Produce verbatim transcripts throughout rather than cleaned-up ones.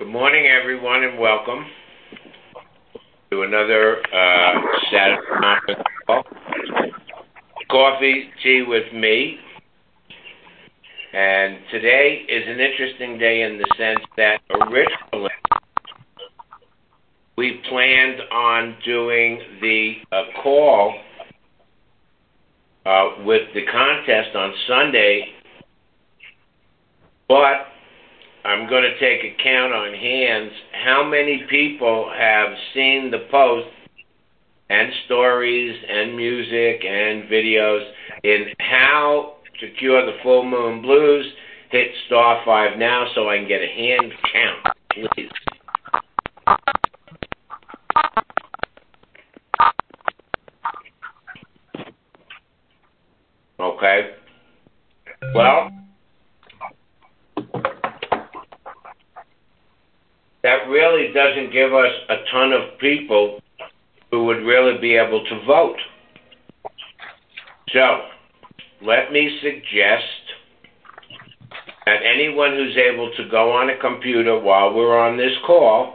morning, everyone, and welcome to another uh, Saturday conference call. Coffee, tea with me. And today is an interesting day in the sense that originally we planned on doing the uh, call uh, with the contest on Sunday, but I'm going to take a count on hands how many people have seen the post and stories and music and videos in how to cure the full moon blues. Hit star five now so I can get a hand count, please. Okay. Well, that really doesn't give us a ton of people who would really be able to vote. So, let me suggest that anyone who's able to go on a computer while we're on this call,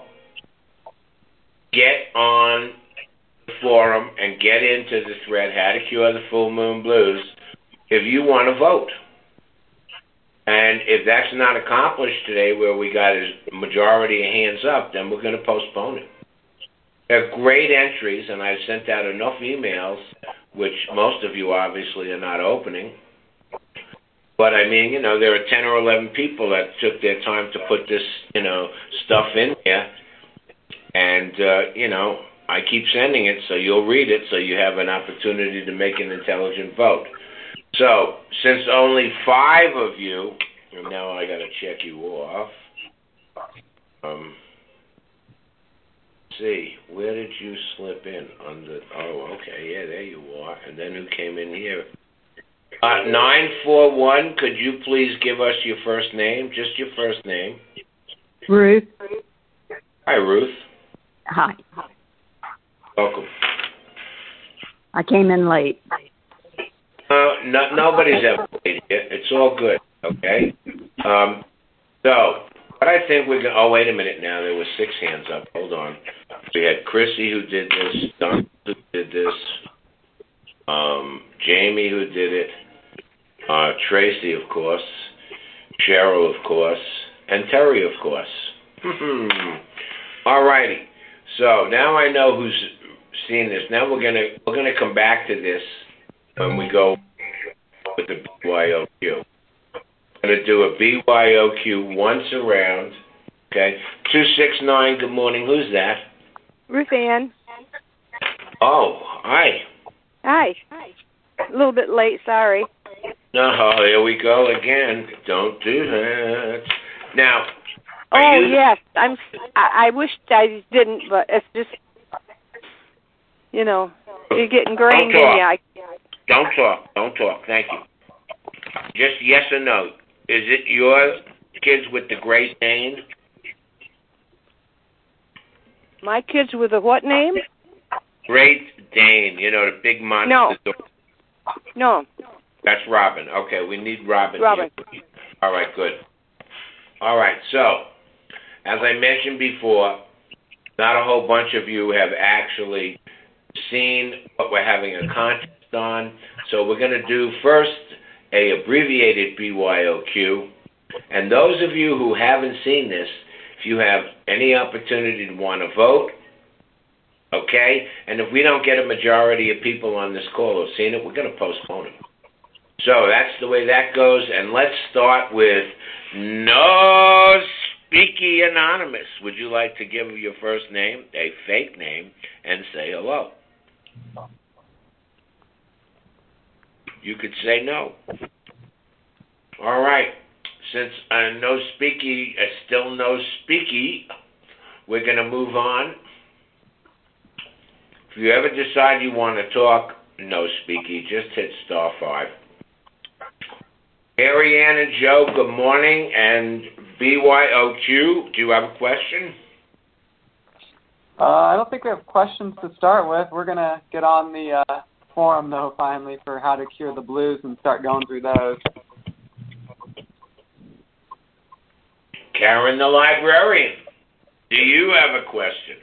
get on the forum and get into the thread, How to Cure the Full Moon Blues, if you want to vote. And if that's not accomplished today, where we got a majority of hands up, then we're going to postpone it. They're great entries, and I've sent out enough emails, which most of you obviously are not opening. But I mean, you know, there are ten or eleven people that took their time to put this, you know, stuff in there. And, uh, you know, I keep sending it, so you'll read it, so you have an opportunity to make an intelligent vote. So, since only five of you, and now I got to check you off. Um, let's see, where did you slip in? On the, oh, okay, yeah, there you are. And then who came in here? Uh, nine four one, could you please give us your first name? Just your first name. Ruth. Hi, Ruth. Hi. Welcome. I came in late. Uh, no, nobody's ever played yet. It's all good, okay? Um, so, what I think we're going to... Oh, wait a minute now. There was six hands up. Hold on. We had Chrissy who did this, Don who did this, um, Jamie who did it, uh, Tracy, of course, Cheryl, of course, and Terry, of course. All righty. So, now I know who's seen this. Now we're going to we're going to come back to this when we go with the B Y O Q. I'm going to do a B Y O Q once around. Okay. two six nine, good morning. Who's that? Ruth Ann. Oh, hi. Hi. A little bit late, sorry. No, here we go again. Don't do that. Now, oh, you... yes. I'm, I, I wish I didn't, but it's just, you know, you're getting ingrained in you. I, Don't talk. Don't talk. Thank you. Just yes or no. Is it your kids with the great name? My kids with a what name? Great Dane. You know, the big monster. No. No. That's Robin. Okay, we need Robin. Robin. Here. All right, good. All right, so, as I mentioned before, not a whole bunch of you have actually seen what we're having a contest on. So we're going to do first a abbreviated B Y O Q. And those of you who haven't seen this, if you have any opportunity to want to vote, okay? And if we don't get a majority of people on this call who've seen it, we're going to postpone it. So that's the way that goes. And let's start with No Speaky Anonymous. Would you like to give your first name, a fake name, and say hello? You could say no. All right. Since uh, no speaky, uh, still no speaky, we're going to move on. If you ever decide you want to talk no speaky, just hit star five. Ariane and Joe, good morning. And B Y O Q, do you have a question? Uh, I don't think we have questions to start with. We're going to get on the uh, forum, though, finally, for How to Cure the Blues and start going through those. Karen the librarian. Do you have a question?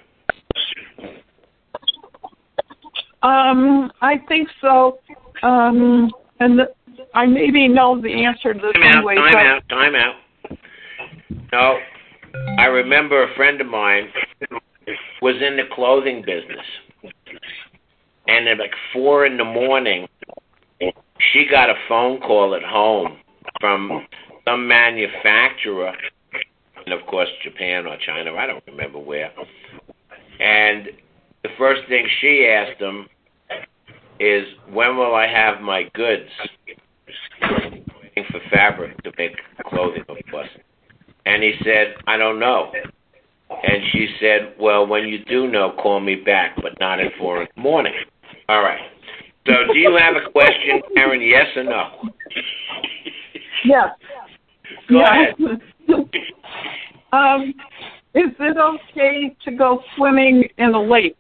Um, I think so. Um, and the, I maybe know the answer to this Time out, anyway. time but... out, time out. No, I remember a friend of mine was in the clothing business. And at like four in the morning, she got a phone call at home from some manufacturer, and of course Japan or China, I don't remember where. And the first thing she asked him is, when will I have my goods? Waiting for fabric to make clothing, of course. And he said, I don't know. And she said, well, when you do know, call me back, but not at four in the morning. All right. So do you have a question, Karen, yes or no? Yes. Go yes. ahead. um, is it okay to go swimming in a lake?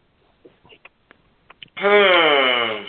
Hmm.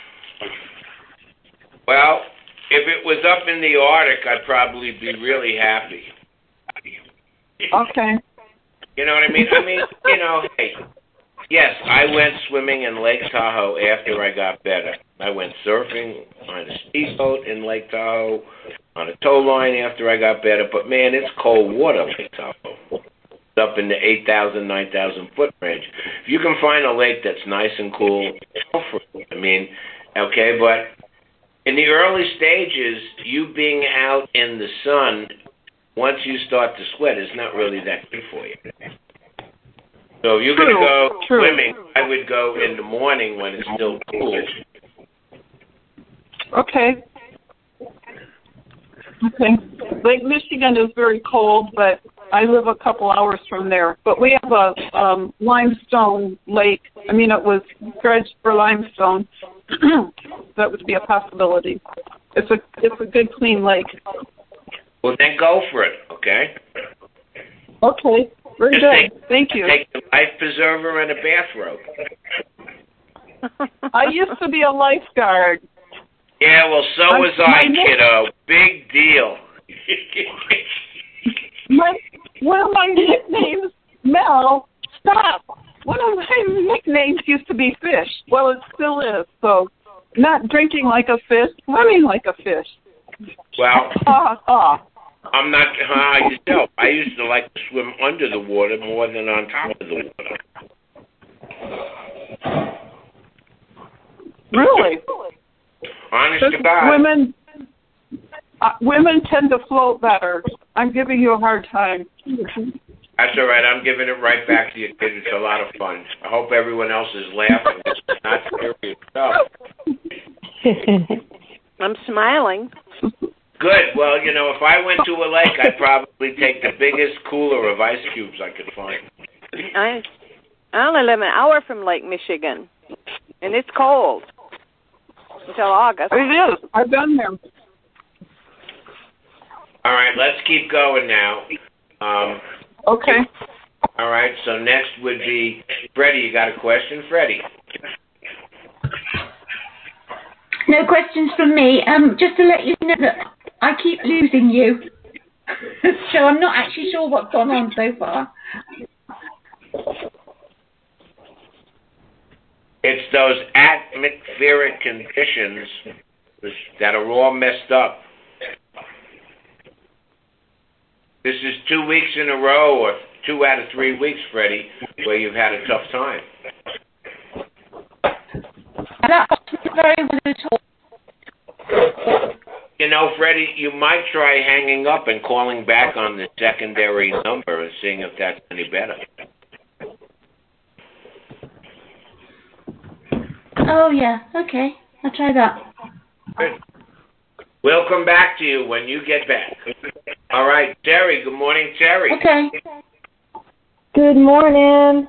Well, if it was up in the Arctic, I'd probably be really happy. Okay. You know what I mean? I mean, you know, hey, yes, I went swimming in Lake Tahoe after I got better. I went surfing on a speedboat in Lake Tahoe, on a tow line after I got better. But, man, it's cold water, Lake Tahoe. It's up in the eight thousand, nine thousand foot range. If you can find a lake that's nice and cool, go for it. I mean, okay, but in the early stages, you being out in the sun, once you start to sweat, it's not really that good for you. So if you're going to go True. swimming, I would go in the morning when it's still cool. Okay. Okay. Lake Michigan is very cold, but I live a couple hours from there. But we have a um, limestone lake. I mean, it was dredged for limestone. That would be a possibility. It's a it's a good, clean lake. Well, then go for it, okay? Okay. Very Just good. take, Thank you. Take a life preserver and a bathrobe. I used to be a lifeguard. Yeah, well, so I, was I, kiddo. Big deal. my one of my nicknames, Mel. Stop. One of my nicknames used to be Fish. Well, it still is. So, not drinking like a fish, swimming like a fish. Well, Ah, ah. I'm not. Uh, you know, I used to like to swim under the water more than on top of the water. Really? Honest to God. Women, uh, women tend to float better. I'm giving you a hard time. That's all right. I'm giving it right back to you, kid. It's a lot of fun. I hope everyone else is laughing. It's not serious stuff. I'm smiling. Good. Well, you know, if I went to a lake, I'd probably take the biggest cooler of ice cubes I could find. I I only live an hour from Lake Michigan, and it's cold until August. It is. I've been there. All right, let's keep going now. Um, Okay. all right, so next would be Freddie. You got a question, Freddie? No questions from me. Um, just to let you know that I keep losing you. So I'm not actually sure what's gone on so far. It's those atmospheric conditions that are all messed up. This is two weeks in a row, or two out of three weeks, Freddie, where you've had a tough time. That's very well at all. You know, Freddie, you might try hanging up and calling back on the secondary number and seeing if that's any better. Oh, yeah. Okay. I'll try that. Good. We'll come back to you when you get back. All right, Terry. Good morning, Terry. Okay. Good morning.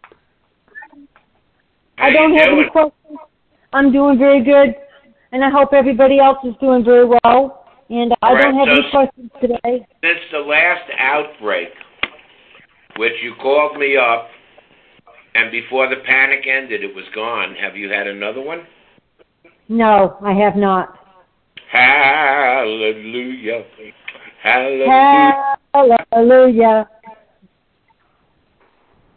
How I don't you have doing? any questions. I'm doing very good, and I hope everybody else is doing very well. And I Right, don't have so any questions today. Since the last outbreak, which you called me up, and before the panic ended, it was gone. Have you had another one? No, I have not. Hallelujah. Hallelujah. Hallelujah.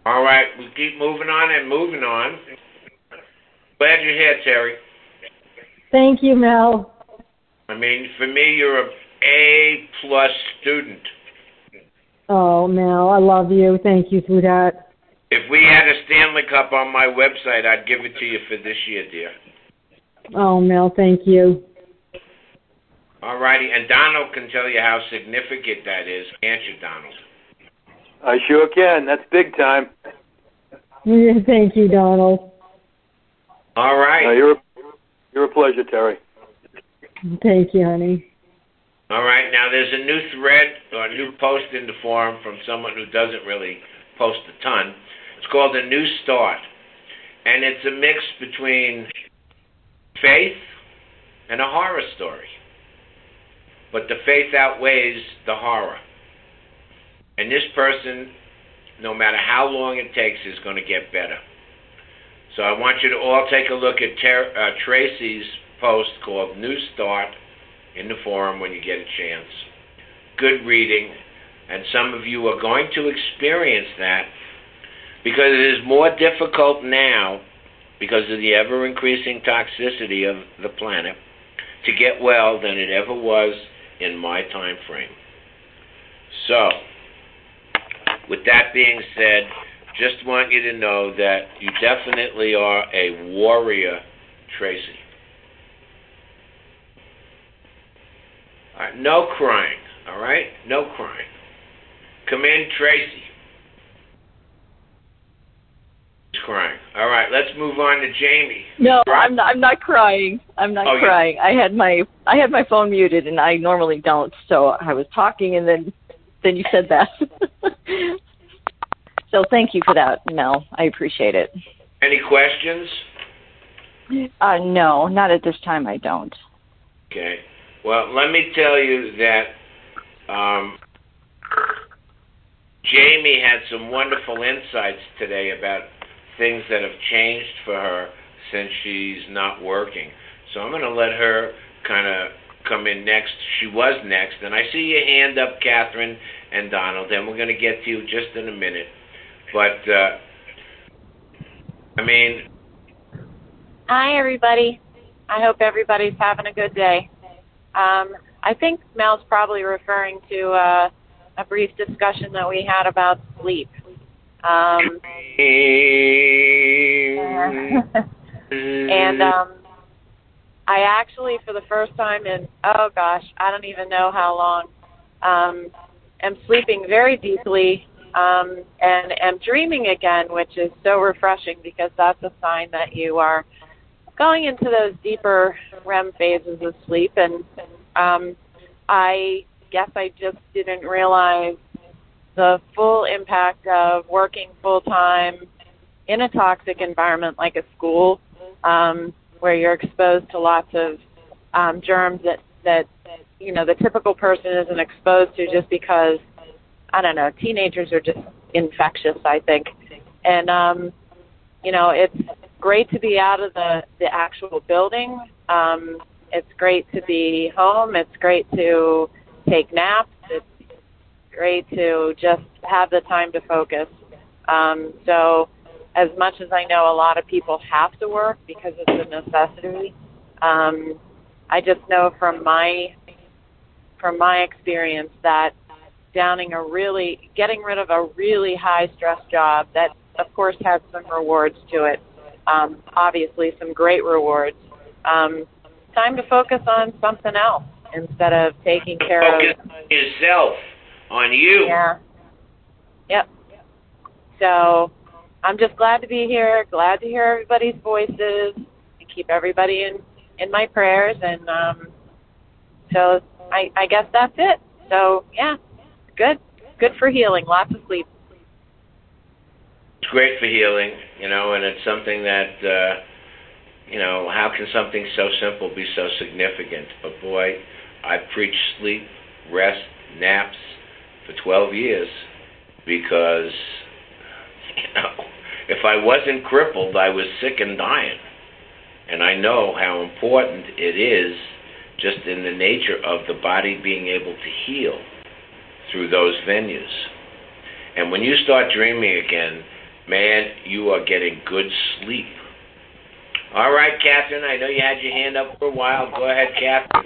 All right, we keep moving on and moving on. Glad you're here, Terry. Thank you, Mel. I mean, for me, you're a A plus student. Oh, Mel, I love you. Thank you, sweetheart. If we had a Stanley Cup on my website, I'd give it to you for this year, dear. Oh, Mel, thank you. All righty, and Donald can tell you how significant that is, can't you, Donald? I sure can. That's big time. Thank you, Donald. All right. Uh, you're, a, you're a pleasure, Terry. Thank you, honey. All right, now there's a new thread or a new post in the forum from someone who doesn't really post a ton. It's called A New Start, and it's a mix between faith and a horror story. But the faith outweighs the horror. And this person, no matter how long it takes, is going to get better. So I want you to all take a look at Ter- uh, Tracy's post called New Start in the forum when you get a chance. Good reading, and some of you are going to experience that because it is more difficult now because of the ever-increasing toxicity of the planet to get well than it ever was in my time frame. So, with that being said, just want you to know that you definitely are a warrior, Tracy. All right, no crying, all right? No crying. Come in, Tracy. She's crying. All right, let's move on to Jamie. No, I'm not, I'm not crying. I'm not oh, crying. Yeah. I had my I had my phone muted, and I normally don't. So I was talking, and then then you said that. So thank you for that, Mel. I appreciate it. Any questions? Uh, no, not at this time. I don't. Okay. Well, let me tell you that um, Jamie had some wonderful insights today about things that have changed for her since she's not working. So I'm going to let her kind of come in next. She was next. And I see your hand up, Catherine and Donald, and we're going to get to you just in a minute. But, uh, I mean... Hi, everybody. I hope everybody's having a good day. Um, I think Mel's probably referring to uh, a brief discussion that we had about sleep. Um, and um, I actually, for the first time in, oh gosh, I don't even know how long, um, am sleeping very deeply um, and am dreaming again, which is so refreshing because that's a sign that you are going into those deeper R E M phases of sleep. And um, I guess I just didn't realize the full impact of working full-time in a toxic environment like a school, um, where you're exposed to lots of um, germs that, that, you know, the typical person isn't exposed to just because, I don't know, teenagers are just infectious, I think. And, um, you know, it's great to be out of the, the actual building. Um, it's great to be home. It's great to take naps. It's great to just have the time to focus. Um, so as much as I know a lot of people have to work because it's a necessity, um, I just know from my from my experience that downing a really, getting rid of a really high stress job that of course has some rewards to it, um, obviously some great rewards, um, time to focus on something else instead of taking care focus of on yourself, on you. Yeah. Yep. So I'm just glad to be here, glad to hear everybody's voices, and keep everybody in, in my prayers. And um, so I, I guess that's it. So, yeah, good. Good for healing. Lots of sleep. It's great for healing, you know, and it's something that, uh, you know, how can something so simple be so significant? But, boy, I preach sleep, rest, naps for twelve years because, you know, if I wasn't crippled, I was sick and dying. And I know how important it is just in the nature of the body being able to heal through those venues. And when you start dreaming again, man, you are getting good sleep. All right, Catherine, I know you had your hand up for a while. Go ahead, Catherine.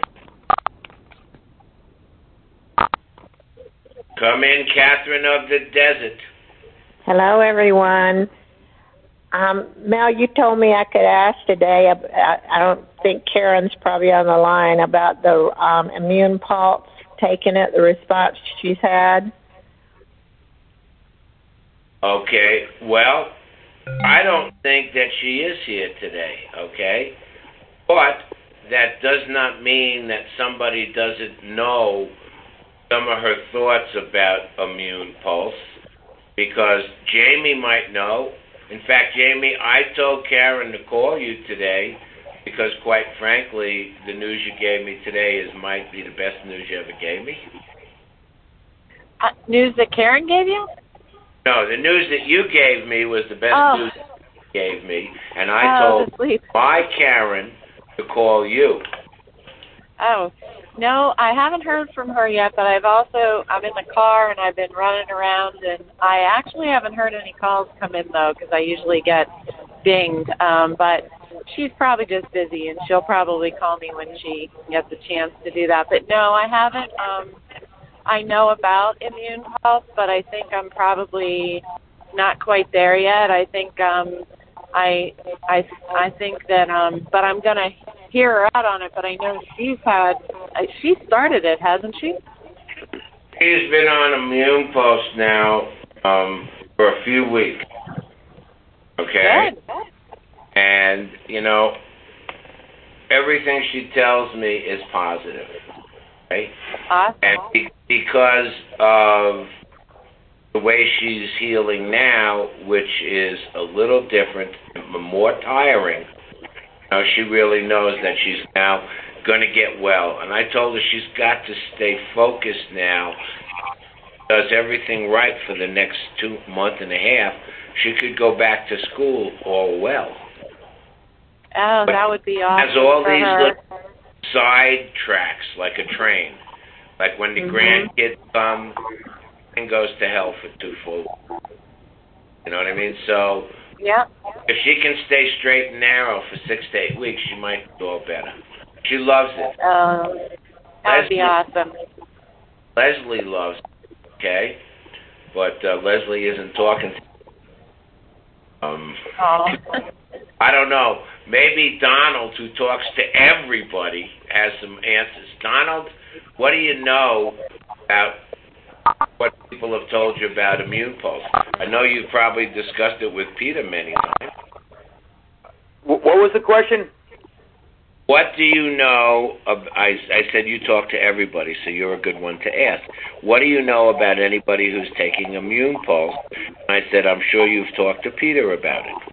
Come in, Catherine of the Desert. Hello, everyone. Um, Mel, you told me I could ask today. I, I don't think Karen's probably on the line about the um, immune pulse, taking it, the response she's had. Okay, well, I don't think that she is here today, okay? But that does not mean that somebody doesn't know some of her thoughts about immune pulse, because Jamie might know. In fact, Jamie, I told Karen to call you today because, quite frankly, the news you gave me today is might be the best news you ever gave me. Uh, news that Karen gave you? No, the news that you gave me was the best oh. news that you gave me, and I oh, told my Karen to call you. Oh, no, I haven't heard from her yet, but I've also, I'm in the car and I've been running around, and I actually haven't heard any calls come in, though, because I usually get dinged, um, but she's probably just busy, and she'll probably call me when she gets a chance to do that. But no, I haven't. Um, I know about immune pulse, but I think I'm probably not quite there yet. I think um, I, I, I think that, um, but I'm gonna hear her out on it. But I know she's had, uh, she started it, hasn't she? She's been on immune pulse now um, for a few weeks. Okay. Good. And you know, everything she tells me is positive. Okay. Awesome. And be- because of the way she's healing now, which is a little different, more tiring, you know, she really knows that she's now going to get well. And I told her she's got to stay focused now. Does everything right for the next two month and a half. She could go back to school all well. Oh, but that would be awesome. Has all for these her. little side tracks like a train. Like when the mm-hmm. grandkids come, and goes to hell for two full. You know what I mean? So yeah. if she can stay straight and narrow for six to eight weeks, she might do all better. She loves it. Um, that would be awesome. Leslie loves it, okay? But uh, Leslie isn't talking to Um, oh. I don't know. Maybe Donald, who talks to everybody, has some answers. Donald, what do you know about what people have told you about immune pulse? I know you've probably discussed it with Peter many times. What was the question? What do you know of, I, I said you talk to everybody, so you're a good one to ask. What do you know about anybody who's taking immune pulse? I said, I'm sure you've talked to Peter about it.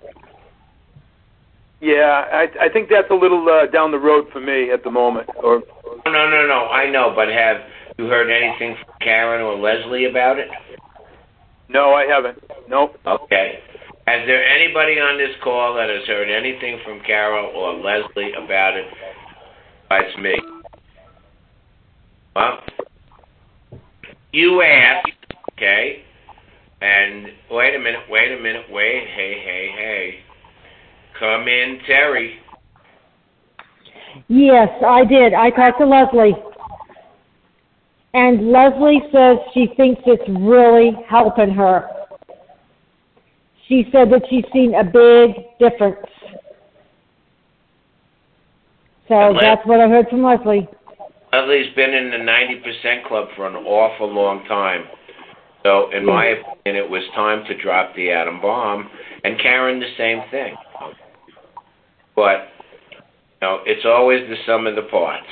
Yeah, I, I think that's a little uh, down the road for me at the moment. Or No, no, no, I know, but have you heard anything from Karen or Leslie about it? No, I haven't. Nope. Okay. Has there anybody on this call that has heard anything from Carol or Leslie about it besides me? Well, you asked, okay, and wait a minute, wait a minute, wait, hey, hey, hey. Come in, Terry. Yes, I did. I talked to Leslie. And Leslie says she thinks it's really helping her. She said that she's seen a big difference. So Les- that's what I heard from Leslie. Leslie's been in the ninety percent club for an awful long time. So in my opinion, it was time to drop the atom bomb. And Karen, the same thing. But, you know, it's always the sum of the parts.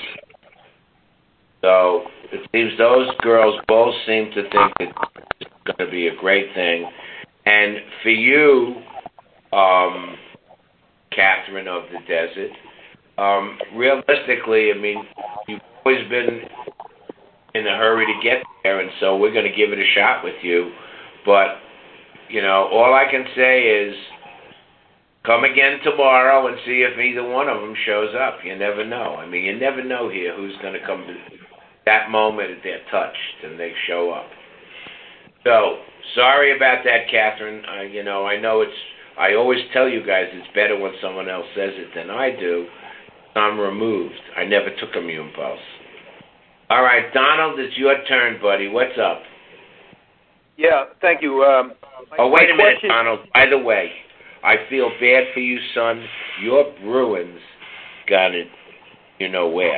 So it seems those girls both seem to think that it's going to be a great thing. And for you, um, Catherine of the Desert, um, realistically, I mean, you've always been in a hurry to get there, and so we're going to give it a shot with you. But, you know, all I can say is come again tomorrow and see if either one of them shows up. You never know. I mean, you never know here who's going to come to that moment that they're touched and they show up. So Sorry about that, Catherine. Uh, you know, I know it's, I always tell you guys it's better when someone else says it than I do. I'm removed. I never took Immune Pulse. All right, Donald, it's your turn, buddy. What's up? Yeah, thank you. Um, oh, wait a minute, question... Donald. By the way, I feel bad for you, son. Your Bruins got it, you know where.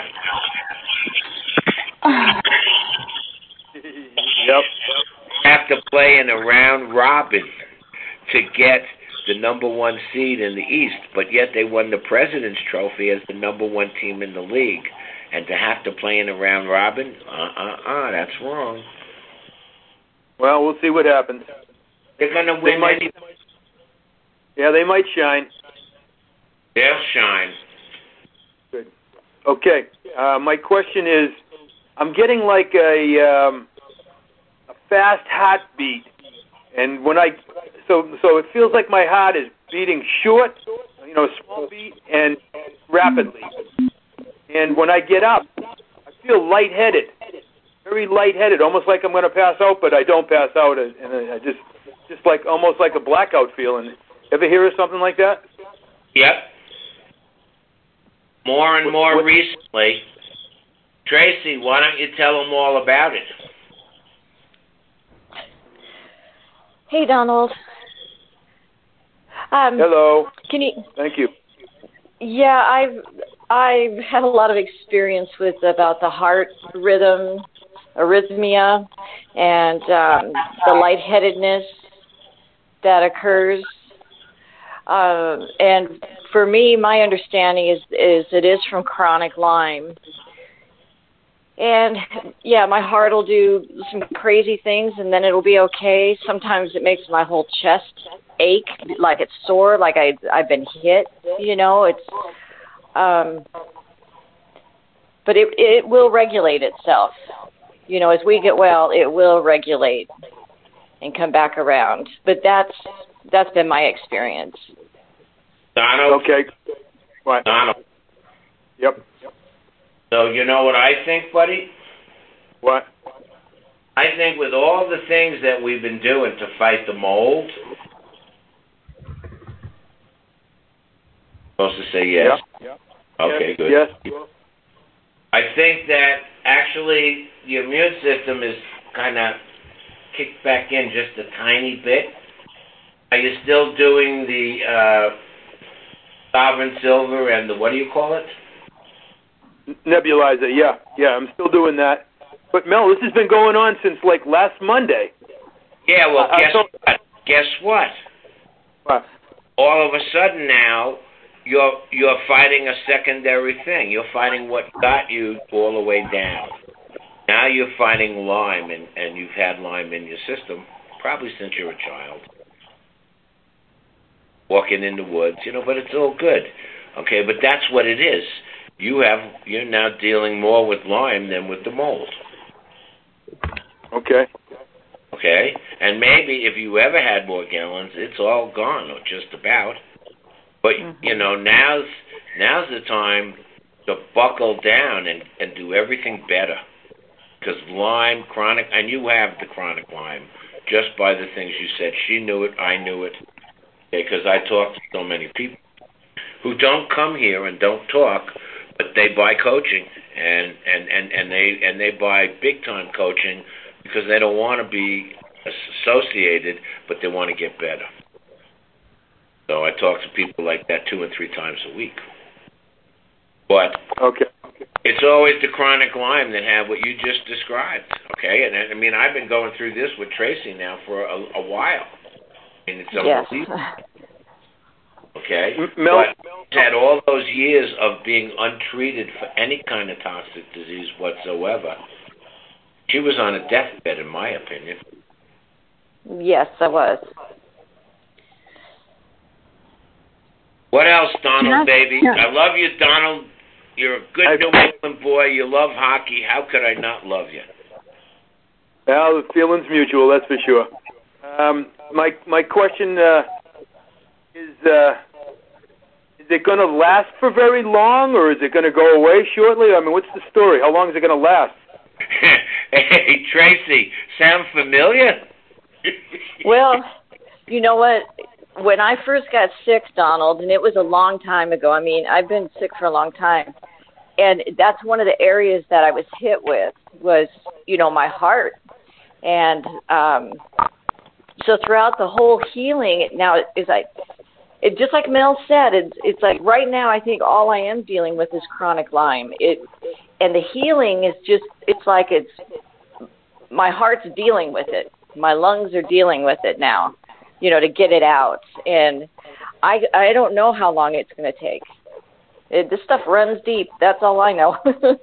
Yep. Have to play in a round robin to get the number one seed in the East, but yet they won the President's Trophy as the number one team in the league. And to have to play in a round robin, uh-uh-uh, that's wrong. Well, we'll see what happens. They're going to win. They might, any... Yeah, they might shine. They'll shine. Good. Okay. Uh, my question is, I'm getting like a, um, a fast heartbeat, and when I so so it feels like my heart is beating short, you know, small beat, and rapidly. And when I get up, I feel lightheaded, very lightheaded, almost like I'm going to pass out, but I don't pass out, and I just just like almost like a blackout feeling. Ever hear of something like that? Yep. More and more what, what, recently. Tracy, why don't you tell them all about it? Hey, Donald. Um, Hello. Can you? Thank you. Yeah, I've I've had a lot of experience with about the heart rhythm, arrhythmia, and um, the lightheadedness that occurs. Uh, and for me, my understanding is is it is from chronic Lyme. And, yeah, my heart will do some crazy things, and then it'll be okay. Sometimes it makes my whole chest ache, like it's sore, like I, I've been hit, you know. It's, um, but it it will regulate itself. You know, as we get well, it will regulate and come back around. But that's that's been my experience. Donald? Okay. What? Donald. Yep. So you know what I think, buddy? What? I think with all the things that we've been doing to fight the mold, supposed to say yes? Yeah. Okay, yes. good. Yes. I think that actually the immune system is kind of kicked back in just a tiny bit. Are you still doing the uh, Sovereign Silver and the, what do you call it? Nebulizer, yeah. Yeah, I'm still doing that. But, Mel, this has been going on since, like, last Monday. Yeah, well, uh, guess so, what? Guess what? What? All of a sudden now, you're you're fighting a secondary thing. You're fighting what got you all the way down. Now you're fighting Lyme, and, and you've had Lyme in your system probably since you're a child. Walking in the woods, you know, but it's all good. Okay, but that's what it is. You have, you're now dealing more with Lyme than with the mold. Okay. Okay? And maybe if you ever had Morgellons, it's all gone, or just about. But, mm-hmm. you know, now's, now's the time to buckle down and, and do everything better. Because Lyme, chronic, and you have the chronic Lyme, just by the things you said. She knew it, I knew it. Because I talk to so many people who don't come here and don't talk, but they buy coaching, and, and, and, and they and they buy big time coaching because they don't want to be associated, but they want to get better. So I talk to people like that two and three times a week. But okay, it's always the chronic Lyme that have what you just described. Okay, and I mean I've been going through this with Tracy now for a, a while. I mean, it's unbelievable. Yes. Okay, Mel, but had all those years of being untreated for any kind of toxic disease whatsoever. She was on a deathbed, in my opinion. Yes, I was. What else, Donald, Yeah. baby? Yeah. I love you, Donald. You're a good I, New England boy. You love hockey. How could I not love you? Well, the feeling's mutual, that's for sure. Um, my my question uh, is, uh, is it going to last for very long, or is it going to go away shortly? I mean, what's the story? How long is it going to last? Hey, Tracy, sound familiar? Well, you know what? When I first got sick, Donald, and it was a long time ago. I mean, I've been sick for a long time. And that's one of the areas that I was hit with was, you know, my heart. And um, so throughout the whole healing, it now is like, it just like Mel said, it's it's like right now I think all I am dealing with is chronic Lyme. It and the healing is just it's like it's my heart's dealing with it. My lungs are dealing with it now, you know, to get it out. And I I don't know how long it's going to take. It, this stuff runs deep. That's all I know.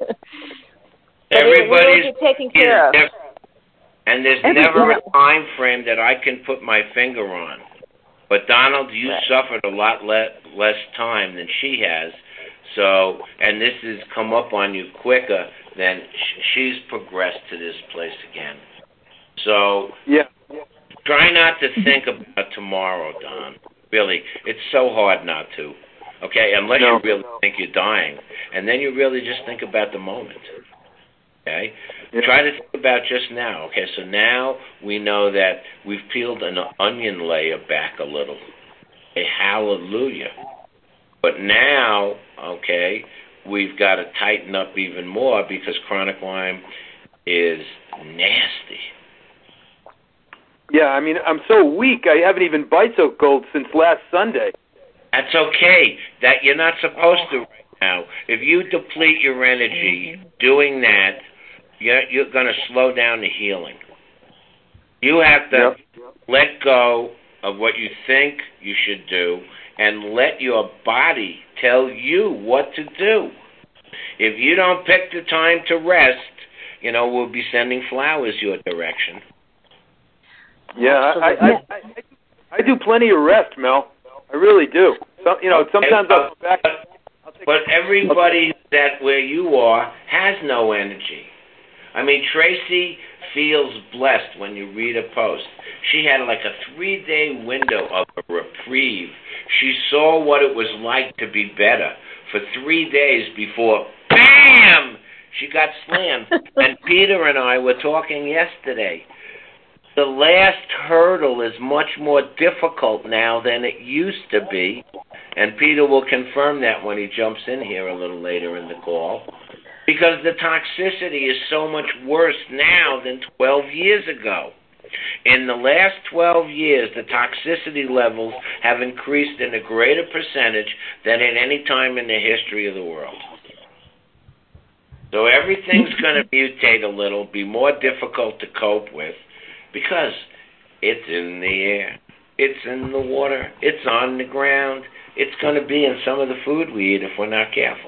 Everybody's get taken care of. And there's never a time frame that I can put my finger on. But Donald, you right. suffered a lot le- less time than she has. So, and this has come up on you quicker than sh- she's progressed to this place again. So, yeah. try not to think about tomorrow, Don. Really, it's so hard not to. Okay, unless no, you really no. think you're dying. And then you really just think about the moment. Okay? Yeah. Try to think about just now. Okay, so now we know that we've peeled an onion layer back a little. Okay, hallelujah. But now, okay, we've got to tighten up even more because chronic Lyme is nasty. Yeah, I mean, I'm so weak, I haven't even bicycled since last Sunday. That's okay. That you're not supposed to right now. If you deplete your energy mm-hmm. doing that, you're, you're going to slow down the healing. You have to yep. let go of what you think you should do and let your body tell you what to do. If you don't pick the time to rest, you know, we'll be sending flowers your direction. Yeah, I, I, I, I, I do plenty of rest, Mel. I really do. So, you know, sometimes uh, I'll go back. I'll take but everybody that where you are has no energy. I mean, Tracy feels blessed when you read a post. She had like a three-day window of a reprieve. She saw what it was like to be better for three days before, bam, she got slammed. And Peter and I were talking yesterday. The last hurdle is much more difficult now than it used to be, and Peter will confirm that when he jumps in here a little later in the call, because the toxicity is so much worse now than twelve years ago. In the last twelve years, the toxicity levels have increased in a greater percentage than at any time in the history of the world. So everything's going to mutate a little, be more difficult to cope with, because it's in the air, it's in the water, it's on the ground, it's going to be in some of the food we eat if we're not careful.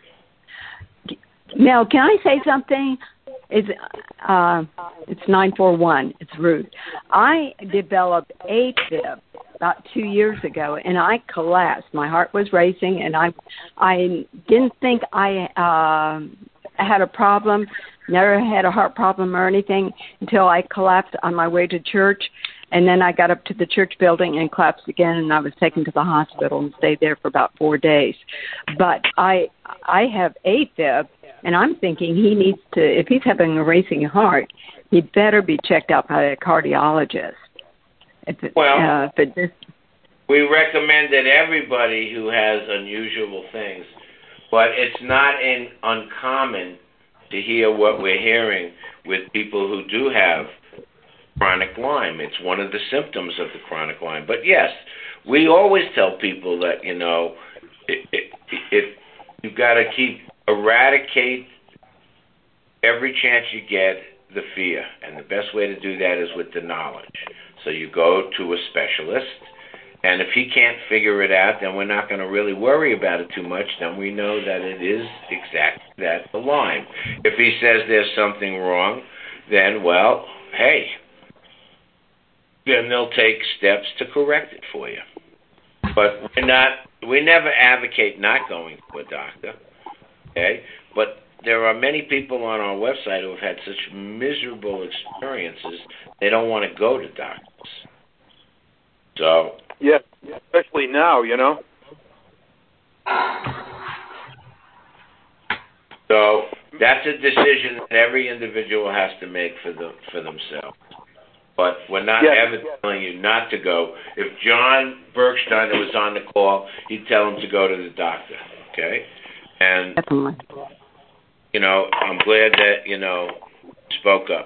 Now, can I say something? It's, uh, it's nine four one. It's Ruth. I developed AFib about two years ago, and I collapsed. My heart was racing, and I I didn't think I uh, had a problem. Never had a heart problem or anything until I collapsed on my way to church. And then I got up to the church building and collapsed again, and I was taken to the hospital and stayed there for about four days. But I I have AFib, and I'm thinking he needs to, if he's having a racing heart, he better be checked out by a cardiologist. If it, well, uh, if it just... we recommend that everybody who has unusual things, but it's not in uncommon to hear what we're hearing with people who do have chronic Lyme. It's one of the symptoms of the chronic Lyme. But yes, we always tell people that, you know, it, it, it, you've got to keep, eradicate every chance you get the fear. And the best way to do that is with the knowledge. So you go to a specialist, and if he can't figure it out, then we're not going to really worry about it too much. Then we know that it is exactly that, the Lyme. If he says there's something wrong, then, well, hey, then they'll take steps to correct it for you. But we're not, we never advocate not going to a doctor, okay? But there are many people on our website who have had such miserable experiences, they don't want to go to doctors. So... yeah, especially now, you know. So that's a decision that every individual has to make for the for themselves. but we're not yes. ever telling you not to go. If John Bergsteiner was on the call, he'd tell him to go to the doctor, okay? And, Definitely. you know, I'm glad that, you know, spoke up.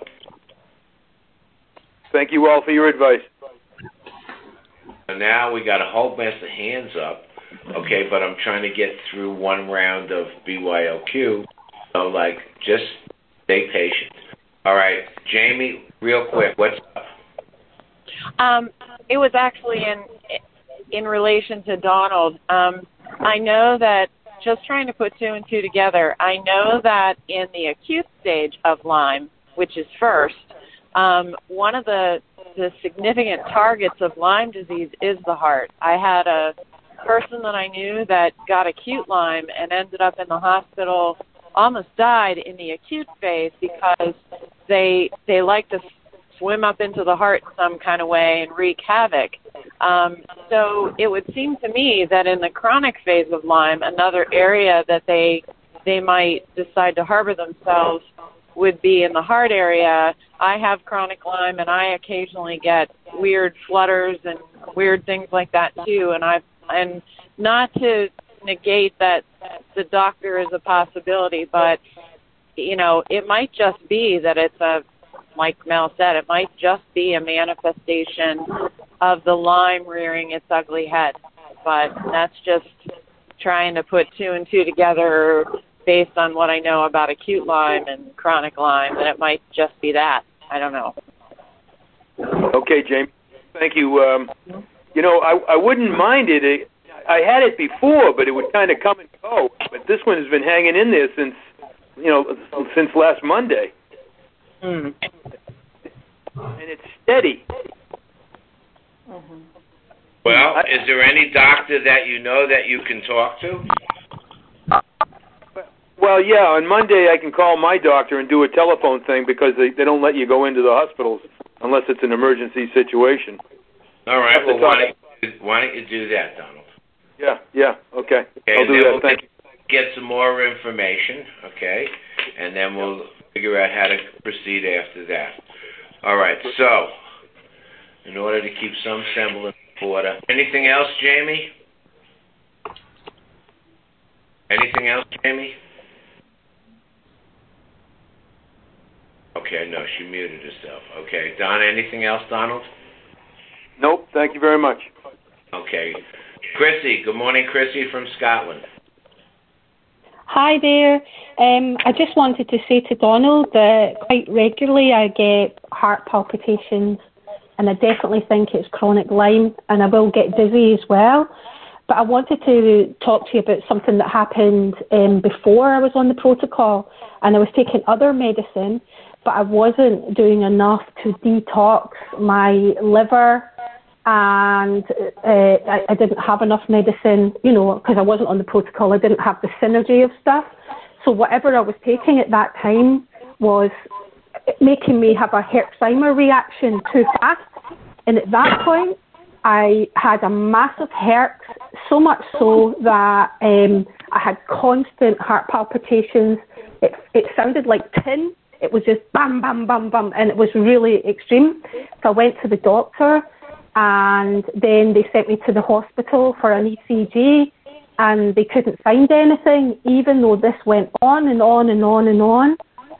Thank you all for your advice. And now we got a whole mess of hands up, okay, but I'm trying to get through one round of B Y O Q, so, like, just stay patient. All right, Jamie, real quick, what's up? Um, it was actually in in relation to Donald. Um, I know that, just trying to put two and two together, I know that in the acute stage of Lyme, which is first, um, one of the, the significant targets of Lyme disease is the heart. I had a person that I knew that got acute Lyme and ended up in the hospital, almost died in the acute phase because they they like to swim up into the heart in some kind of way and wreak havoc. Um, so it would seem to me that in the chronic phase of Lyme, another area that they they might decide to harbor themselves would be in the heart area. I have chronic Lyme, and I occasionally get weird flutters and weird things like that too. And I and not to negate that the doctor is a possibility, but you know, it might just be that it's a, like Mel said, it might just be a manifestation of the Lyme rearing its ugly head. But that's just trying to put two and two together based on what I know about acute Lyme and chronic Lyme, and it might just be that. I don't know. Okay, James. Thank you. Um, you know, I, I wouldn't mind it. I had it before, but it would kind of come and go. But this one has been hanging in there since, you know, since last Monday. Mm. And it's steady. Mm-hmm. Well, is there any doctor that you know that you can talk to? Well, yeah, on Monday I can call my doctor and do a telephone thing because they, they don't let you go into the hospitals unless it's an emergency situation. All right, well, why don't, you, why don't you do that, Donald? Yeah, yeah, okay. okay I'll do that, we'll thank get, you. Get some more information, okay, and then we'll figure out how to proceed after that. All right, so, in order to keep some semblance of order. Anything else, Jamie? Anything else, Jamie? Okay, no, she muted herself. Okay, Don, anything else, Donald? Nope, thank you very much. Okay. Chrissy, good morning, Chrissy from Scotland. Hi there. Um, I just wanted to say to Donald that quite regularly I get heart palpitations, and I definitely think it's chronic Lyme, and I will get dizzy as well. But I wanted to talk to you about something that happened um, before I was on the protocol, and I was taking other medicine, but I wasn't doing enough to detox my liver, and uh, I, I didn't have enough medicine, you know, because I wasn't on the protocol. I didn't have the synergy of stuff. So whatever I was taking at that time was making me have a Herxheimer reaction too fast. And at that point, I had a massive Herx, so much so that um, I had constant heart palpitations. It, it sounded like tin. It was just bam, bam, bam, bam, and it was really extreme. So I went to the doctor, and then they sent me to the hospital for an E C G, and they couldn't find anything, even though this went on and on and on and on.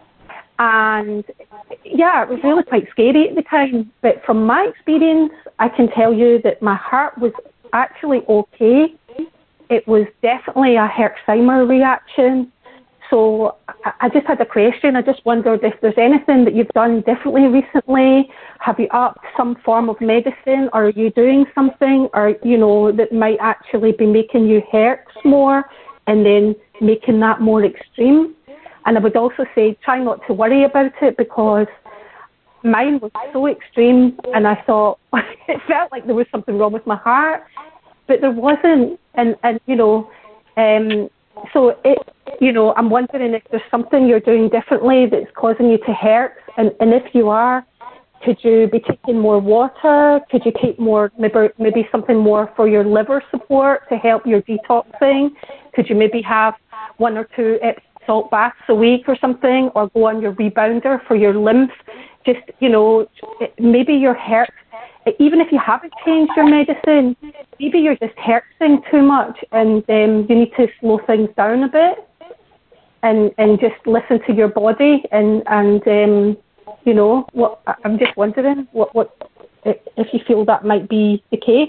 And yeah, it was really quite scary at the time. But from my experience, I can tell you that my heart was actually okay. It was definitely a Herxheimer reaction. So I just had a question. I just wondered if there's anything that you've done differently recently. Have you upped some form of medicine, or are you doing something, or, you know, that might actually be making you Herx more and then making that more extreme? And I would also say try not to worry about it, because mine was so extreme, and I thought it felt like there was something wrong with my heart, but there wasn't. And, and you know, um, so it, you know, I'm wondering if there's something you're doing differently that's causing you to Herx, and, and if you are, could you be taking more water? Could you take more, maybe, maybe something more for your liver support to help your detoxing? Could you maybe have one or two salt baths a week or something, or go on your rebounder for your lymph. Just, you know, maybe you're hurt. Even if you haven't changed your medicine, maybe you're just hurting too much, and um, you need to slow things down a bit, and and just listen to your body, and and um, you know, what I'm just wondering what what if you feel that might be the case.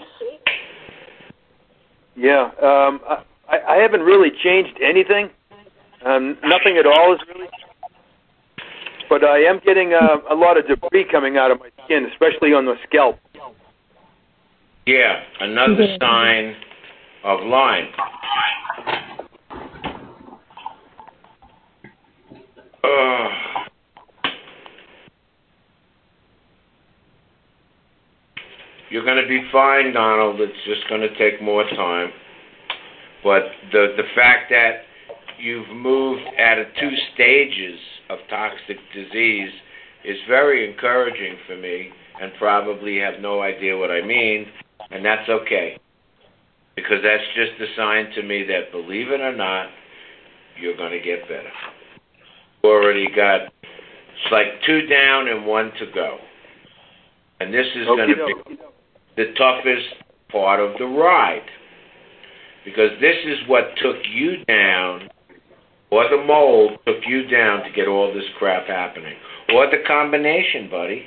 Yeah, um, I I haven't really changed anything, um, nothing at all is really. But I am getting uh, a lot of debris coming out of my skin, especially on the scalp. Yeah, another sign of Lyme. Uh, you're going to be fine, Donald. It's just going to take more time. But the the fact that you've moved out of two stages of toxic disease is very encouraging for me, and probably have no idea what I mean, and that's okay. Because that's just a sign to me that, believe it or not, you're going to get better. You already got, it's like two down and one to go. And this is going to be the toughest part of the ride. Because this is what took you down, or the mold took you down to get all this crap happening. Or the combination, buddy.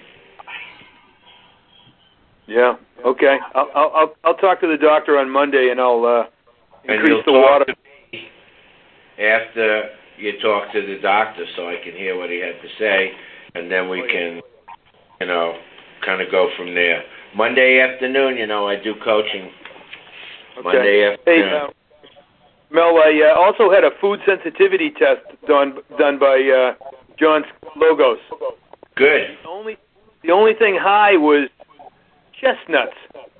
Yeah, okay. I'll I'll I'll talk to the doctor on Monday, and I'll uh, increase the water. To me after you talk to the doctor, so I can hear what he had to say, and then we can, you know, kind of go from there. Monday afternoon, you know, I do coaching. Okay. Monday afternoon. Hey, uh, Mel, I uh, also had a food sensitivity test done done by uh, John Logos. Good. The only the only thing high was chestnuts.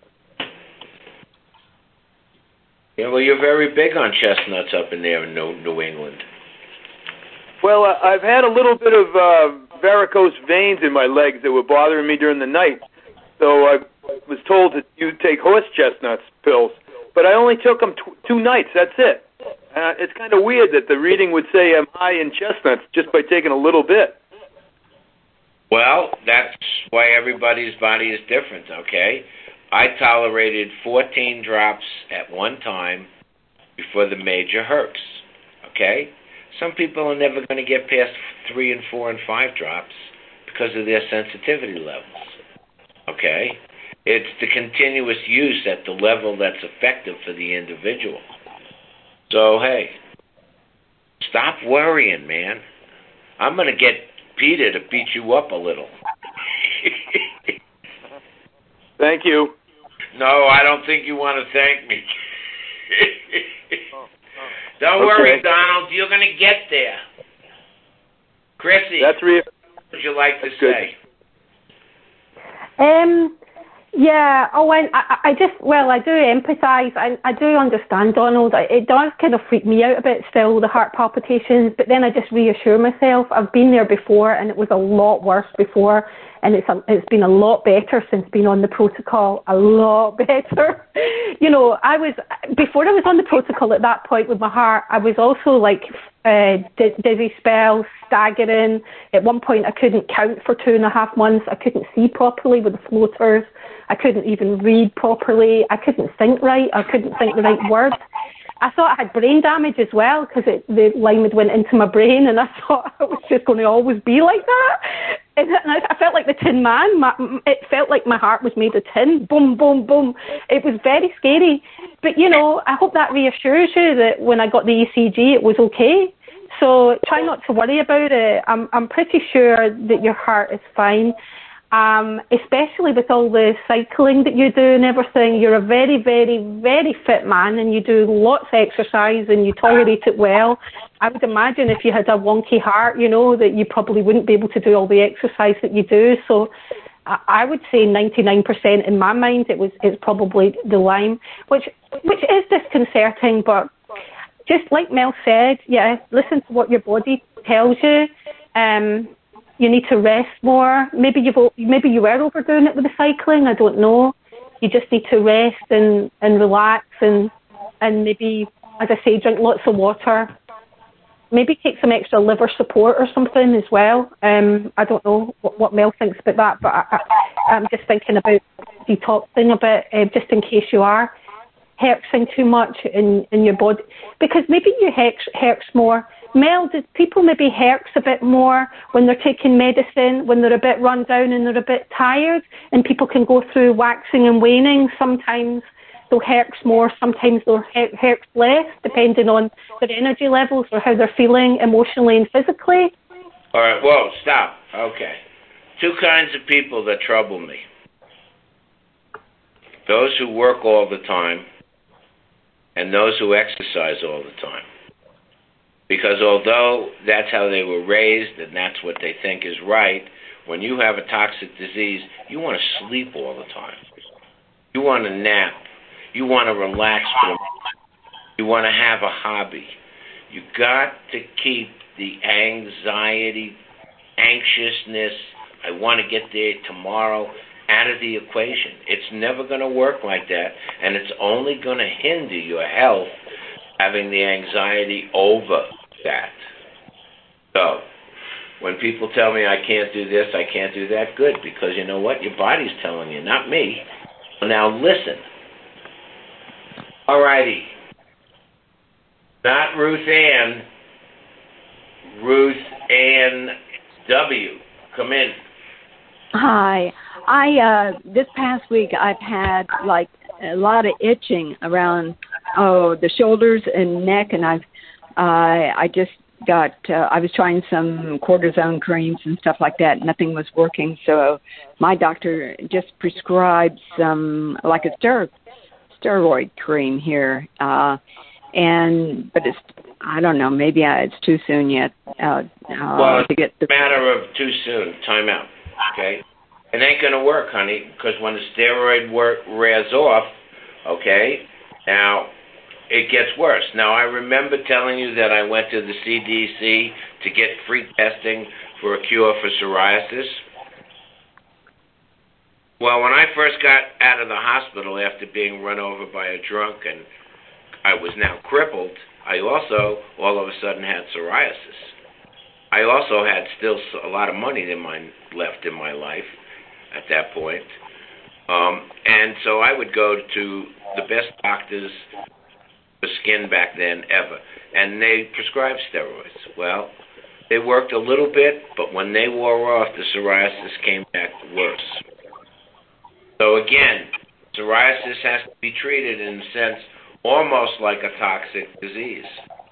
Yeah, well, you're very big on chestnuts up in there in New, New England. Well, uh, I've had a little bit of uh, varicose veins in my legs that were bothering me during the night, so I was told that you take horse chestnuts pills. But I only took them t- two nights. That's it. Uh, it's kind of weird that the reading would say I'm high in chestnuts just by taking a little bit. Well, that's why everybody's body is different, okay? I tolerated fourteen drops at one time before the major herpes, okay? Some people are never going to get past three and four and five drops because of their sensitivity levels, okay? It's the continuous use at the level that's effective for the individual. So, hey, stop worrying, man. I'm going to get Peter to beat you up a little. Thank you. No, I don't think you want to thank me. Don't okay. worry, Donald. You're going to get there. Chrissy, that's real. What would you like to that's say? Good. Um... Yeah, oh, I, I, I just, well, I do empathise. I, I do understand, Donald. It does kind of freak me out a bit still, the heart palpitations, but then I just reassure myself. I've been there before, and it was a lot worse before, and it's a, it's been a lot better since being on the protocol, a lot better. You know, I was, before I was on the protocol at that point with my heart, I was also like uh, dizzy spells, staggering. At one point, I couldn't count for two and a half months. I couldn't see properly with the floaters. I couldn't even read properly. I couldn't think right. I couldn't think the right words. I thought I had brain damage as well because the Lyme had went into my brain, and I thought I was just going to always be like that. And I, I felt like the Tin Man. My, it felt like my heart was made of tin. Boom, boom, boom. It was very scary. But, you know, I hope that reassures you that when I got the E C G, it was okay. So try not to worry about it. I'm, I'm pretty sure that your heart is fine. Um, especially with all the cycling that you do and everything. You're a very, very, very fit man, and you do lots of exercise and you tolerate it well. I would imagine if you had a wonky heart, you know, that you probably wouldn't be able to do all the exercise that you do. So I would say ninety-nine percent in my mind it was it's probably the Lyme, which which is disconcerting, but just like Mel said, yeah, listen to what your body tells you. Um, You need to rest more. Maybe you maybe you were overdoing it with the cycling. I don't know. You just need to rest and, and relax and and maybe, as I say, drink lots of water. maybe take some extra liver support or something as well. Um, I don't know what, what Mel thinks about that, but I, I, I'm just thinking about detoxing a bit, uh, just in case you are hexing too much in, in your body. Because maybe you hex, hex more. Mel, do people maybe hex a bit more when they're taking medicine, when they're a bit run down and they're a bit tired, and people can go through waxing and waning? Sometimes they'll hex more, sometimes they'll hex less, depending on their energy levels or how they're feeling emotionally and physically. All right, whoa, stop. Okay. Two kinds of people that trouble me. Those who work all the time and those who exercise all the time. Because although that's how they were raised and that's what they think is right, when you have a toxic disease, you want to sleep all the time. You want to nap. You want to relax. You want to have a hobby. You got to keep the anxiety, anxiousness, I want to get there tomorrow, out of the equation. It's never going to work like that, and it's only going to hinder your health, having the anxiety over that. So, when people tell me I can't do this, I can't do that, good, because you know what? Your body's telling you, not me. Now listen. All righty. Not Ruth Ann. Ruth Ann W. Come in. Hi. I uh this past week I've had like a lot of itching around oh the shoulders and neck, and I've uh I just got uh, I was trying some cortisone creams and stuff like that. Nothing was working, so my doctor just prescribed some like a steroid steroid cream here, uh and but it's I don't know, maybe I, it's too soon yet uh, uh well, to get the it's a matter of too soon. Time out. Okay, it ain't gonna work, honey, because when the steroid work wears off, okay, now it gets worse. Now, I remember telling you that I went to the C D C to get free testing for a cure for psoriasis. Well, when I first got out of the hospital after being run over by a drunk and I was now crippled, I also all of a sudden had psoriasis. I also had still a lot of money in my, left in my life at that point. Um, and so I would go to the best doctors for skin back then ever, and they prescribed steroids. Well, they worked a little bit, but when they wore off, the psoriasis came back worse. So again, psoriasis has to be treated in a sense almost like a toxic disease.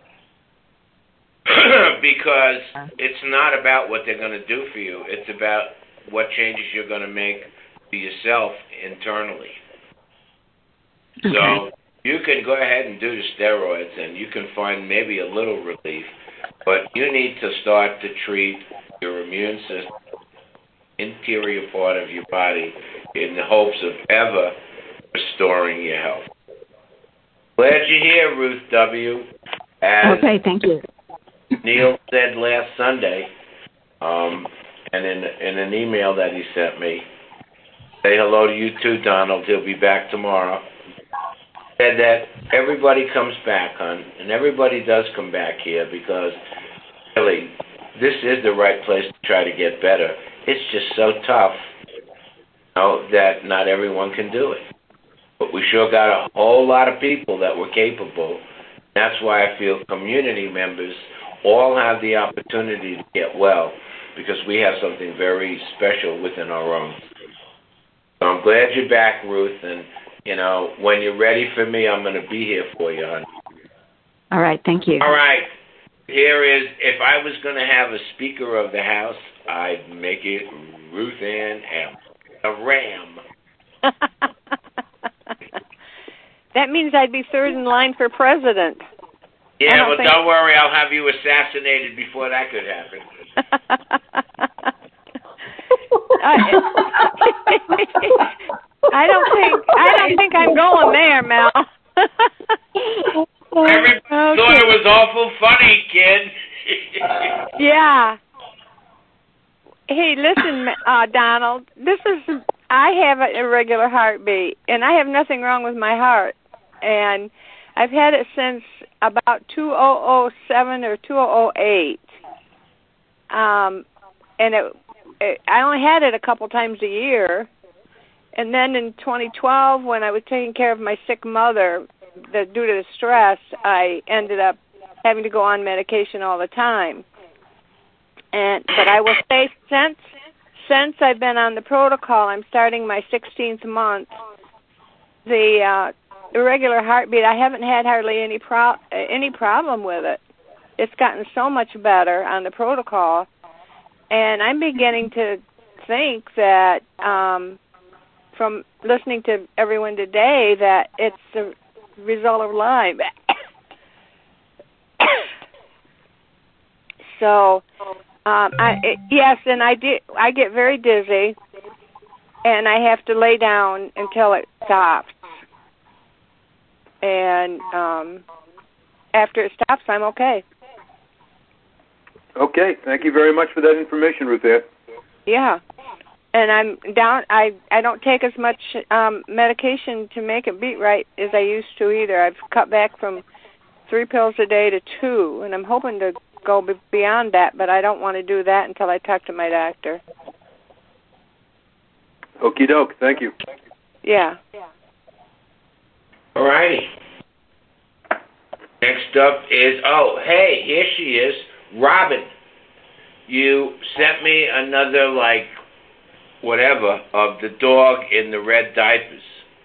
Because it's not about what they're going to do for you. It's about what changes you're going to make to yourself internally. Okay. So you can go ahead and do the steroids, and you can find maybe a little relief, but you need to start to treat your immune system, interior part of your body, in the hopes of ever restoring your health. Glad you're here, Ruth W. As okay, thank you. Neil said last Sunday, um, and in, in an email that he sent me, say hello to you too, Donald. He'll be back tomorrow. Said that everybody comes back, hon, and everybody does come back here because, really, this is the right place to try to get better. It's just so tough, you know, that not everyone can do it. But we sure got a whole lot of people that were capable. That's why I feel community members all have the opportunity to get well, because we have something very special within our own. So I'm glad you're back, Ruth, and, you know, when you're ready for me, I'm going to be here for you, honey. All right, thank you. All right. Here is, if I was going to have a Speaker of the House, I'd make it Ruth Ann M. A ram. That means I'd be third in line for president. Yeah, don't well, think... don't worry. I'll have you assassinated before that could happen. I don't think I don't think I'm going there, Mel. Everybody okay. thought it was awful funny, kid. Yeah. Hey, listen, uh, Donald. This is I have an irregular heartbeat, and I have nothing wrong with my heart, and I've had it since about two thousand seven or two thousand eight. Um, and it, it, I only had it a couple times a year. And then in twenty twelve, when I was taking care of my sick mother, the, due to the stress, I ended up having to go on medication all the time. And but I will say, since since I've been on the protocol, I'm starting my sixteenth month. The uh, irregular heartbeat, I haven't had hardly any pro any problem with it. It's gotten so much better on the protocol, and I'm beginning to think that um, from listening to everyone today that it's the result of Lyme. So, um, I, it, yes, and I did. I get very dizzy, and I have to lay down until it stops. And um, after it stops, I'm okay. Okay, thank you very much for that information, Ruth Ann. Yeah, and I'm down. I I don't take as much um, medication to make it beat right as I used to either. I've cut back from three pills a day to two, and I'm hoping to go beyond that, but I don't want to do that until I talk to my doctor. Okie doke. Thank you. Yeah. All righty. Next up is, oh, hey, here she is, Robin. You sent me another, like, whatever, of the dog in the red diapers.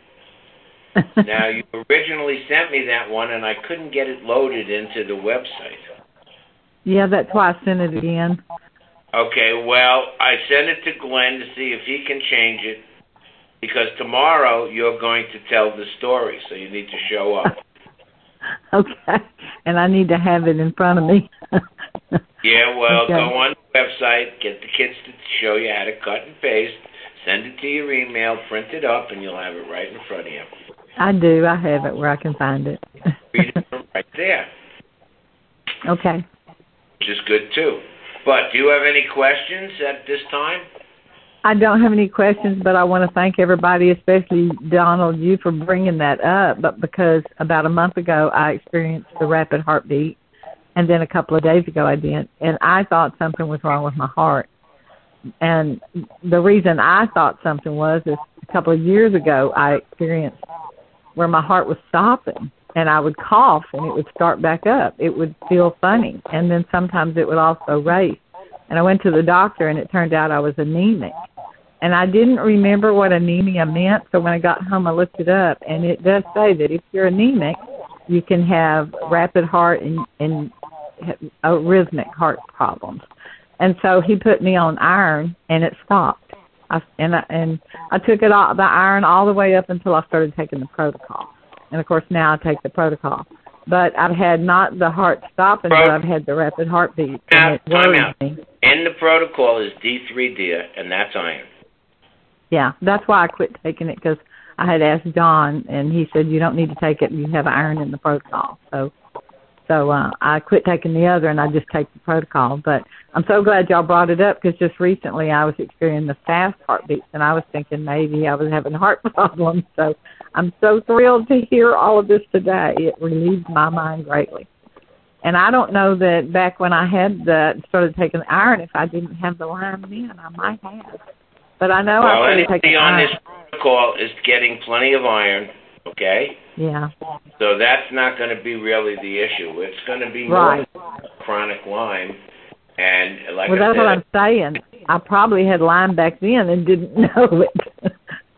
Now, you originally sent me that one, and I couldn't get it loaded into the website. Yeah, that's why I sent it again. Okay, well, I sent it to Glenn to see if he can change it, because tomorrow you're going to tell the story, so you need to show up. Okay, and I need to have it in front of me. Yeah, well, okay. Go on the website, get the kids to show you how to cut and paste, send it to your email, print it up, and you'll have it right in front of you. I do. I have it where I can find it. Read it from right there. Okay. Which is good, too. But do you have any questions at this time? I don't have any questions, but I want to thank everybody, especially Donald, you for bringing that up. But because about a month ago I experienced the rapid heartbeat, and then a couple of days ago I did, and I thought something was wrong with my heart. And the reason I thought something was is a couple of years ago I experienced where my heart was stopping, and I would cough and it would start back up. It would feel funny, and then sometimes it would also race. And I went to the doctor, and it turned out I was anemic. And I didn't remember what anemia meant, so when I got home, I looked it up, and it does say that if you're anemic, you can have rapid heart and, and arrhythmic heart problems. And so he put me on iron, and it stopped. I, and, I, and I took it all, the iron all the way up until I started taking the protocol. And, of course, now I take the protocol. But I've had not the heart stopping, but I've had the rapid heartbeat, and it worries me. In the protocol is D three, dear, and that's iron. Yeah, that's why I quit taking it, because I had asked John, and he said, you don't need to take it. You have iron in the protocol. So so uh, I quit taking the other, and I just take the protocol. But I'm so glad y'all brought it up, because just recently I was experiencing the fast heartbeats, and I was thinking maybe I was having heart problems. So I'm so thrilled to hear all of this today. It relieves my mind greatly. And I don't know that back when I had the, started taking the iron, if I didn't have the Lyme then, I might have. But I know well, I started taking on iron. This protocol is getting plenty of iron, okay? Yeah. So that's not going to be really the issue. It's going to be right. more chronic Lyme. And like well, I that's said, what I'm saying. I probably had Lyme back then and didn't know it.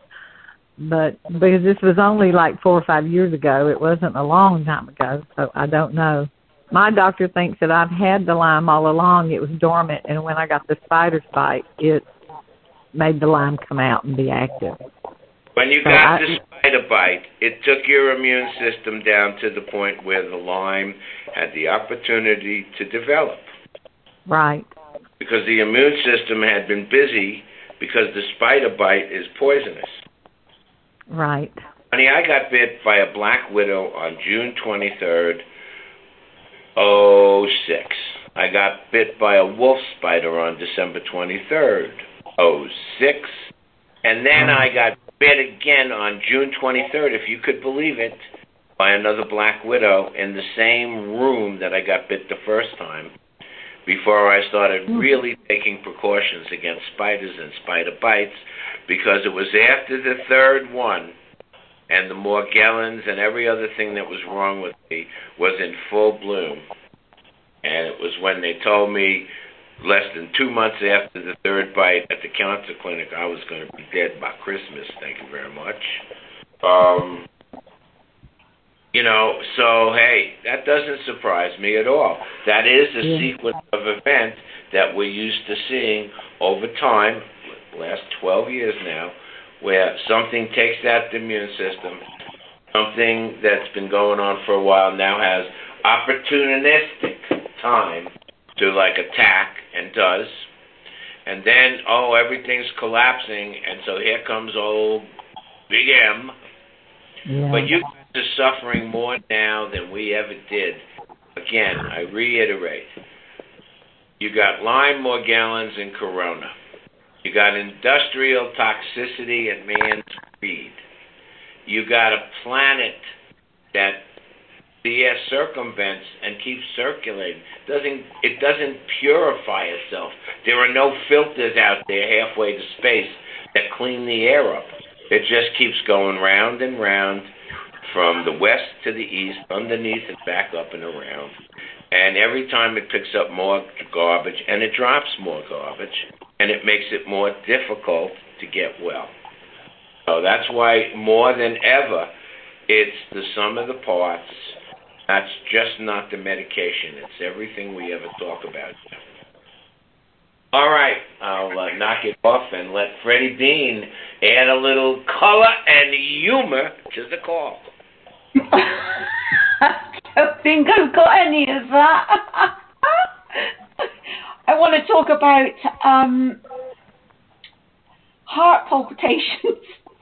But because this was only like four or five years ago, it wasn't a long time ago, so I don't know. My doctor thinks that I've had the Lyme all along. It was dormant, and when I got the spider's bite, it made the Lyme come out and be active. When you so got I, the spider bite, it took your immune system down to the point where the Lyme had the opportunity to develop. Right. Because the immune system had been busy because the spider bite is poisonous. Right. Honey, I got bit by a black widow on June twenty-third, oh six. I got bit by a wolf spider on December twenty-third, oh six. And then I got bit again on June twenty-third, if you could believe it, by another black widow in the same room that I got bit the first time, before I started really taking precautions against spiders and spider bites, because it was after the third one and the Morgellons and every other thing that was wrong with me was in full bloom. And it was when they told me less than two months after the third bite at the cancer clinic I was going to be dead by Christmas. Thank you very much. Um, you know, so, hey, that doesn't surprise me at all. That is a yeah. sequence of events that we're used to seeing over time, last twelve years now, where something takes out the immune system, something that's been going on for a while now has opportunistic time to, like, attack, and does, and then, oh, everything's collapsing, and so here comes old Big M. Yeah. But you are suffering more now than we ever did. Again, I reiterate, you got Lyme, Morgellons, and Corona. You got industrial toxicity at man's greed. You got a planet that the air circumvents and keeps circulating. Doesn't it doesn't purify itself. There are no filters out there halfway to space that clean the air up. It just keeps going round and round from the west to the east, underneath and back up and around. And every time it picks up more garbage, and it drops more garbage, and it makes it more difficult to get well. So that's why more than ever, it's the sum of the parts. That's just not the medication. It's everything we ever talk about. All right, I'll uh, knock it off and let Freddie Bean add a little color and humor to the call. I don't think I've got any of that. I want to talk about um, heart palpitations.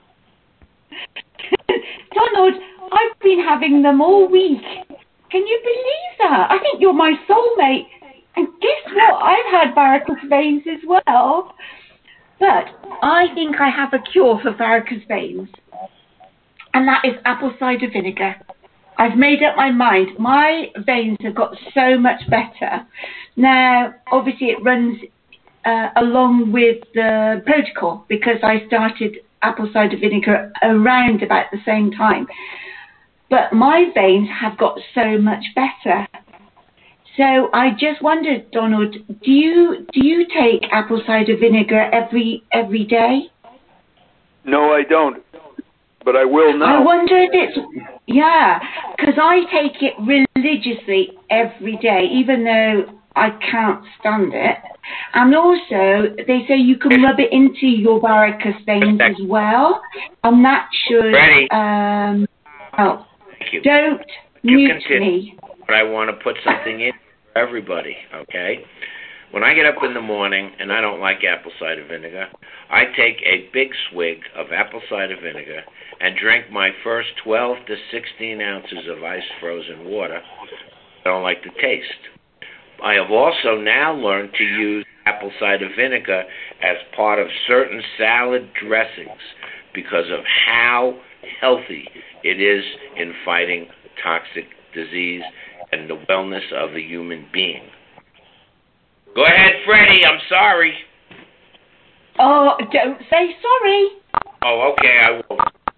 Donald, I've been having them all week. Can you believe that? I think you're my soulmate. And guess what? I've had varicose veins as well. But I think I have a cure for varicose veins. And that is apple cider vinegar. I've made up my mind. My veins have got so much better. Now, obviously it runs uh, along with the protocol, because I started apple cider vinegar around about the same time. But my veins have got so much better. So I just wondered, Donald, do you do you take apple cider vinegar every every day? No, I don't. But I will now. I wonder if it's, yeah, because I take it religiously every day, even though I can't stand it. And also, they say you can rub it into your varicose veins as well, and that should Ready. um help. Thank you. Don't you mute continue, me. But I want to put something in for everybody, okay? When I get up in the morning and I don't like apple cider vinegar, I take a big swig of apple cider vinegar and drink my first twelve to sixteen ounces of ice frozen water. I don't like the taste. I have also now learned to use apple cider vinegar as part of certain salad dressings because of how healthy it is in fighting toxic disease and the wellness of the human being. Go ahead, Freddie. I'm sorry. Oh, don't say sorry. Oh, okay, I will.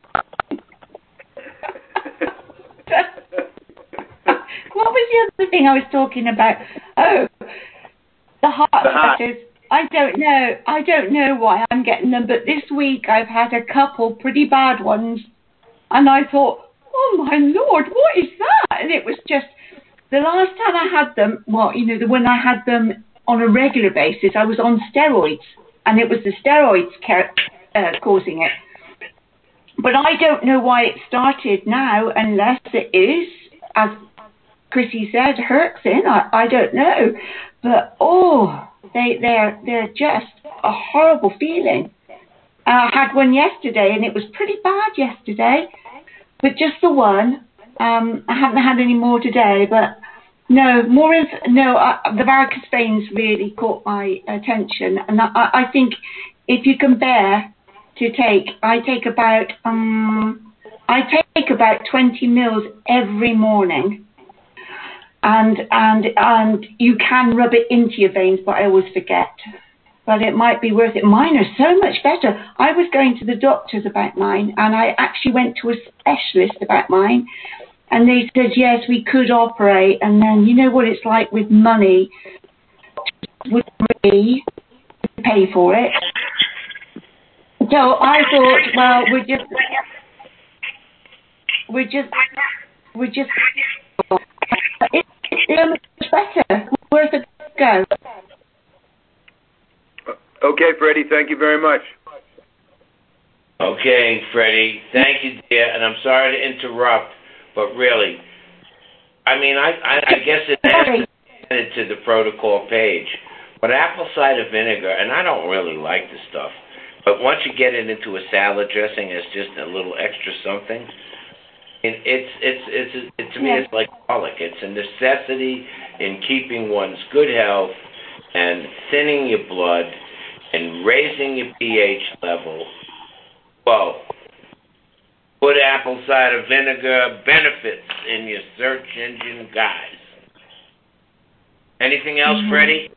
What was the other thing I was talking about? Oh, the heart attackers. I don't know. I don't know why I'm getting them, but this week I've had a couple pretty bad ones, and I thought, oh my Lord, what is that? And it was just the last time I had them. Well, you know, the when I had them on a regular basis, I was on steroids, and it was the steroids ca- uh, causing it. But I don't know why it started now, unless it is, as Chrissy said, Herxin. I, I don't know. But, oh, they, they're, they're just a horrible feeling. And I had one yesterday, and it was pretty bad yesterday, but just the one. Um, I haven't had any more today, but no, more is, no, uh, the varicose veins really caught my attention. And I, I think if you can bear to take, I take about, um, I take take about twenty mils every morning. And, and, and you can rub it into your veins, but I always forget. But it might be worth it. Mine are so much better. I was going to the doctors about mine, and I actually went to a specialist about mine, and they said, yes, we could operate. And then, you know what it's like with money, would really pay for it. So I thought, well, we're just, we're just, we're just, it's, it's much better. Worth a go. Okay, Freddie, thank you very much. Okay, Freddie, thank you, dear, and I'm sorry to interrupt, but really, I mean, I, I, I guess it has added to the protocol page, but apple cider vinegar, and I don't really like the stuff, but once you get it into a salad dressing, it's just a little extra something. And it's, it's, it's, it, to me, it's like garlic. It's a necessity in keeping one's good health and thinning your blood and raising your pH level. Well, put apple cider vinegar benefits in your search engine guys. Anything else, mm-hmm. Freddie?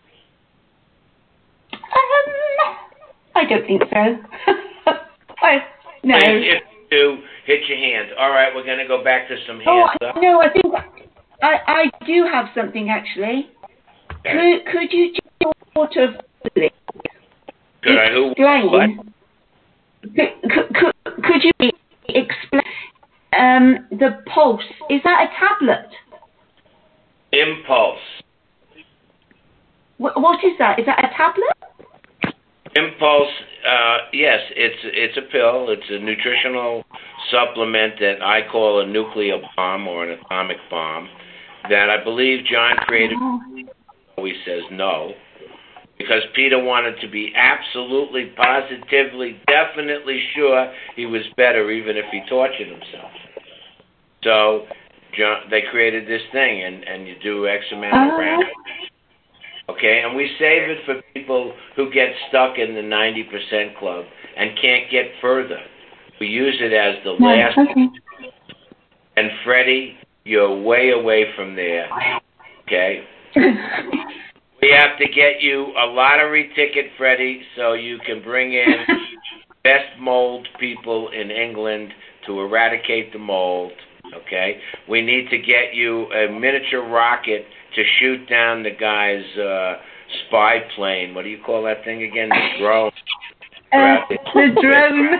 Um, I don't think so. I, no. If you do, hit your hands. All right, we're going to go back to some hands oh, up. No, I think I, I do have something, actually. Okay. Could, could you just sort of Could I who? Explain. Could, could, could you explain um, the pulse? Is that a tablet? Impulse. What, what is that? Is that a tablet? Impulse. Uh, yes, it's it's a pill. It's a nutritional supplement that I call a nuclear bomb or an atomic bomb. That I believe John created. Oh. He says no. Because Peter wanted to be absolutely, positively, definitely sure he was better, even if he tortured himself. So John, they created this thing, and, and you do X amount of rounds. Okay, and we save it for people who get stuck in the ninety percent club and can't get further. We use it as the no, last. Okay. And Freddie, you're way away from there. Okay. We have to get you a lottery ticket, Freddie, so you can bring in best mold people in England to eradicate the mold, okay? We need to get you a miniature rocket to shoot down the guy's uh, spy plane. What do you call that thing again? The drone. Uh, the drone.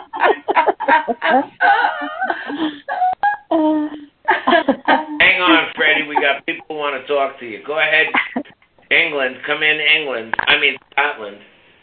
Hang on, Freddie. We got people who want to talk to you. Go ahead. England, come in, England. I mean, Scotland.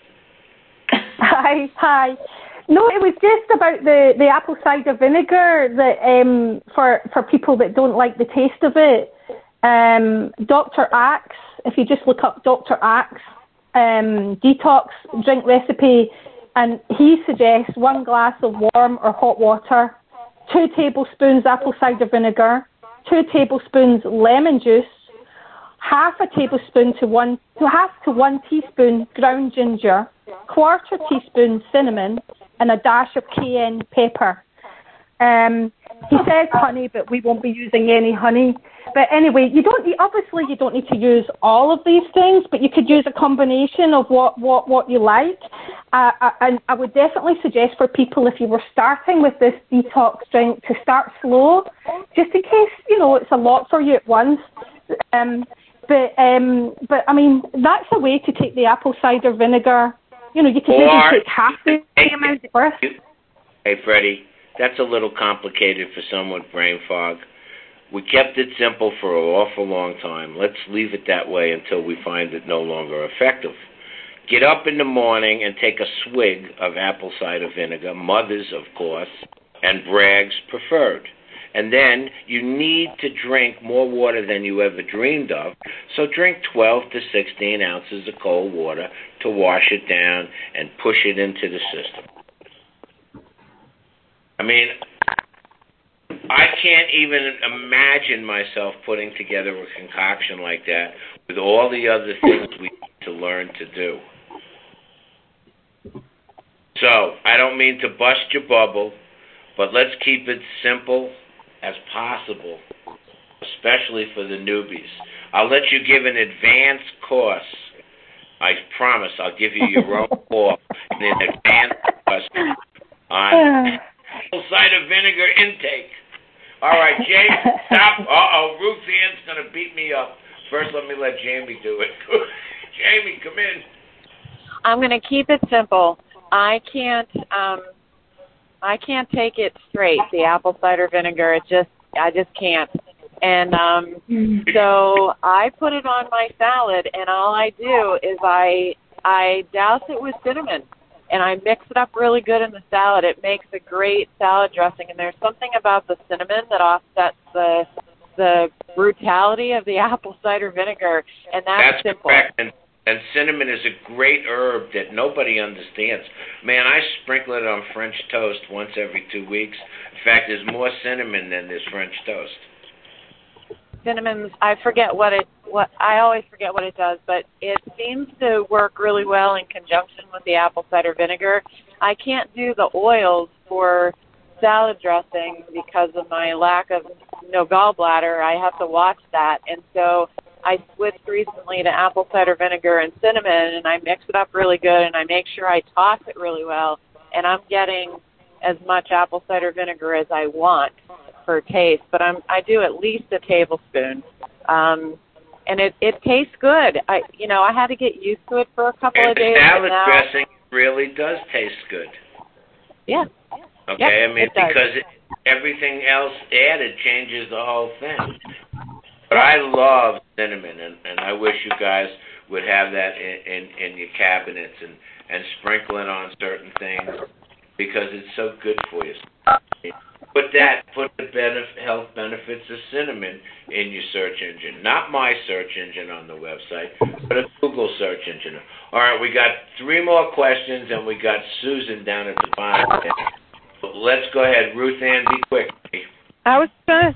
Hi, hi. No, it was just about the, the apple cider vinegar that um, for for people that don't like the taste of it. Um, Doctor Axe, if you just look up Doctor Axe um, detox drink recipe, and he suggests one glass of warm or hot water, two tablespoons apple cider vinegar, two tablespoons lemon juice, half a tablespoon to one to half to one teaspoon ground ginger, quarter teaspoon cinnamon, and a dash of cayenne pepper. Um, he says honey, but we won't be using any honey. But anyway, you don't obviously you don't need to use all of these things, but you could use a combination of what what, what you like. Uh, and I would definitely suggest for people, if you were starting with this detox drink, to start slow, just in case you know it's a lot for you at once. Um, But, um, but I mean, that's a way to take the apple cider vinegar. You know, you can maybe take half the amount first. Hey, Freddie, that's a little complicated for someone with brain fog. We kept it simple for an awful long time. Let's leave it that way until we find it no longer effective. Get up in the morning and take a swig of apple cider vinegar, Mother's, of course, and Bragg's preferred. And then you need to drink more water than you ever dreamed of. So drink twelve to sixteen ounces of cold water to wash it down and push it into the system. I mean, I can't even imagine myself putting together a concoction like that with all the other things we need to learn to do. So I don't mean to bust your bubble, but let's keep it simple as possible, especially for the newbies. I'll let you give an advanced course. I promise I'll give you your own course in an advanced course on apple cider vinegar intake. All right, Jamie, stop. Uh-oh, Ruth Ann's going to beat me up. First, let me let Jamie do it. Jamie, come in. I'm going to keep it simple. I can't um, I can't take it straight, the apple cider vinegar. It just, I just can't. And um, so I put it on my salad, and all I do is I I douse it with cinnamon. And I mix it up really good in the salad. It makes a great salad dressing. And there's something about the cinnamon that offsets the the brutality of the apple cider vinegar. And that's, that's simple. Correct. And, and cinnamon is a great herb that nobody understands. Man, I sprinkle it on French toast once every two weeks. In fact, there's more cinnamon than there's French toast. Cinnamon, I forget what it, what I always forget what it does, but it seems to work really well in conjunction with the apple cider vinegar. I can't do the oils for salad dressing because of my lack of no gallbladder. I have to watch that, and so I switched recently to apple cider vinegar and cinnamon, and I mix it up really good, and I make sure I toss it really well, and I'm getting as much apple cider vinegar as I want for taste, but I'm I do at least a tablespoon, um, and it it tastes good. I you know I had to get used to it for a couple and of days. Salad now, dressing really does taste good. Yeah. Okay, yep, I mean it does. because it, everything else added changes the whole thing. But I love cinnamon, and, and I wish you guys would have that in, in, in your cabinets and and sprinkle it on certain things because it's so good for you. Put that, put the benef- health benefits of cinnamon in your search engine. Not my search engine on the website, but a Google search engine. All right, we got three more questions, and we got Susan down at the bottom. Let's go ahead. Ruth Ann, be quick. I was going to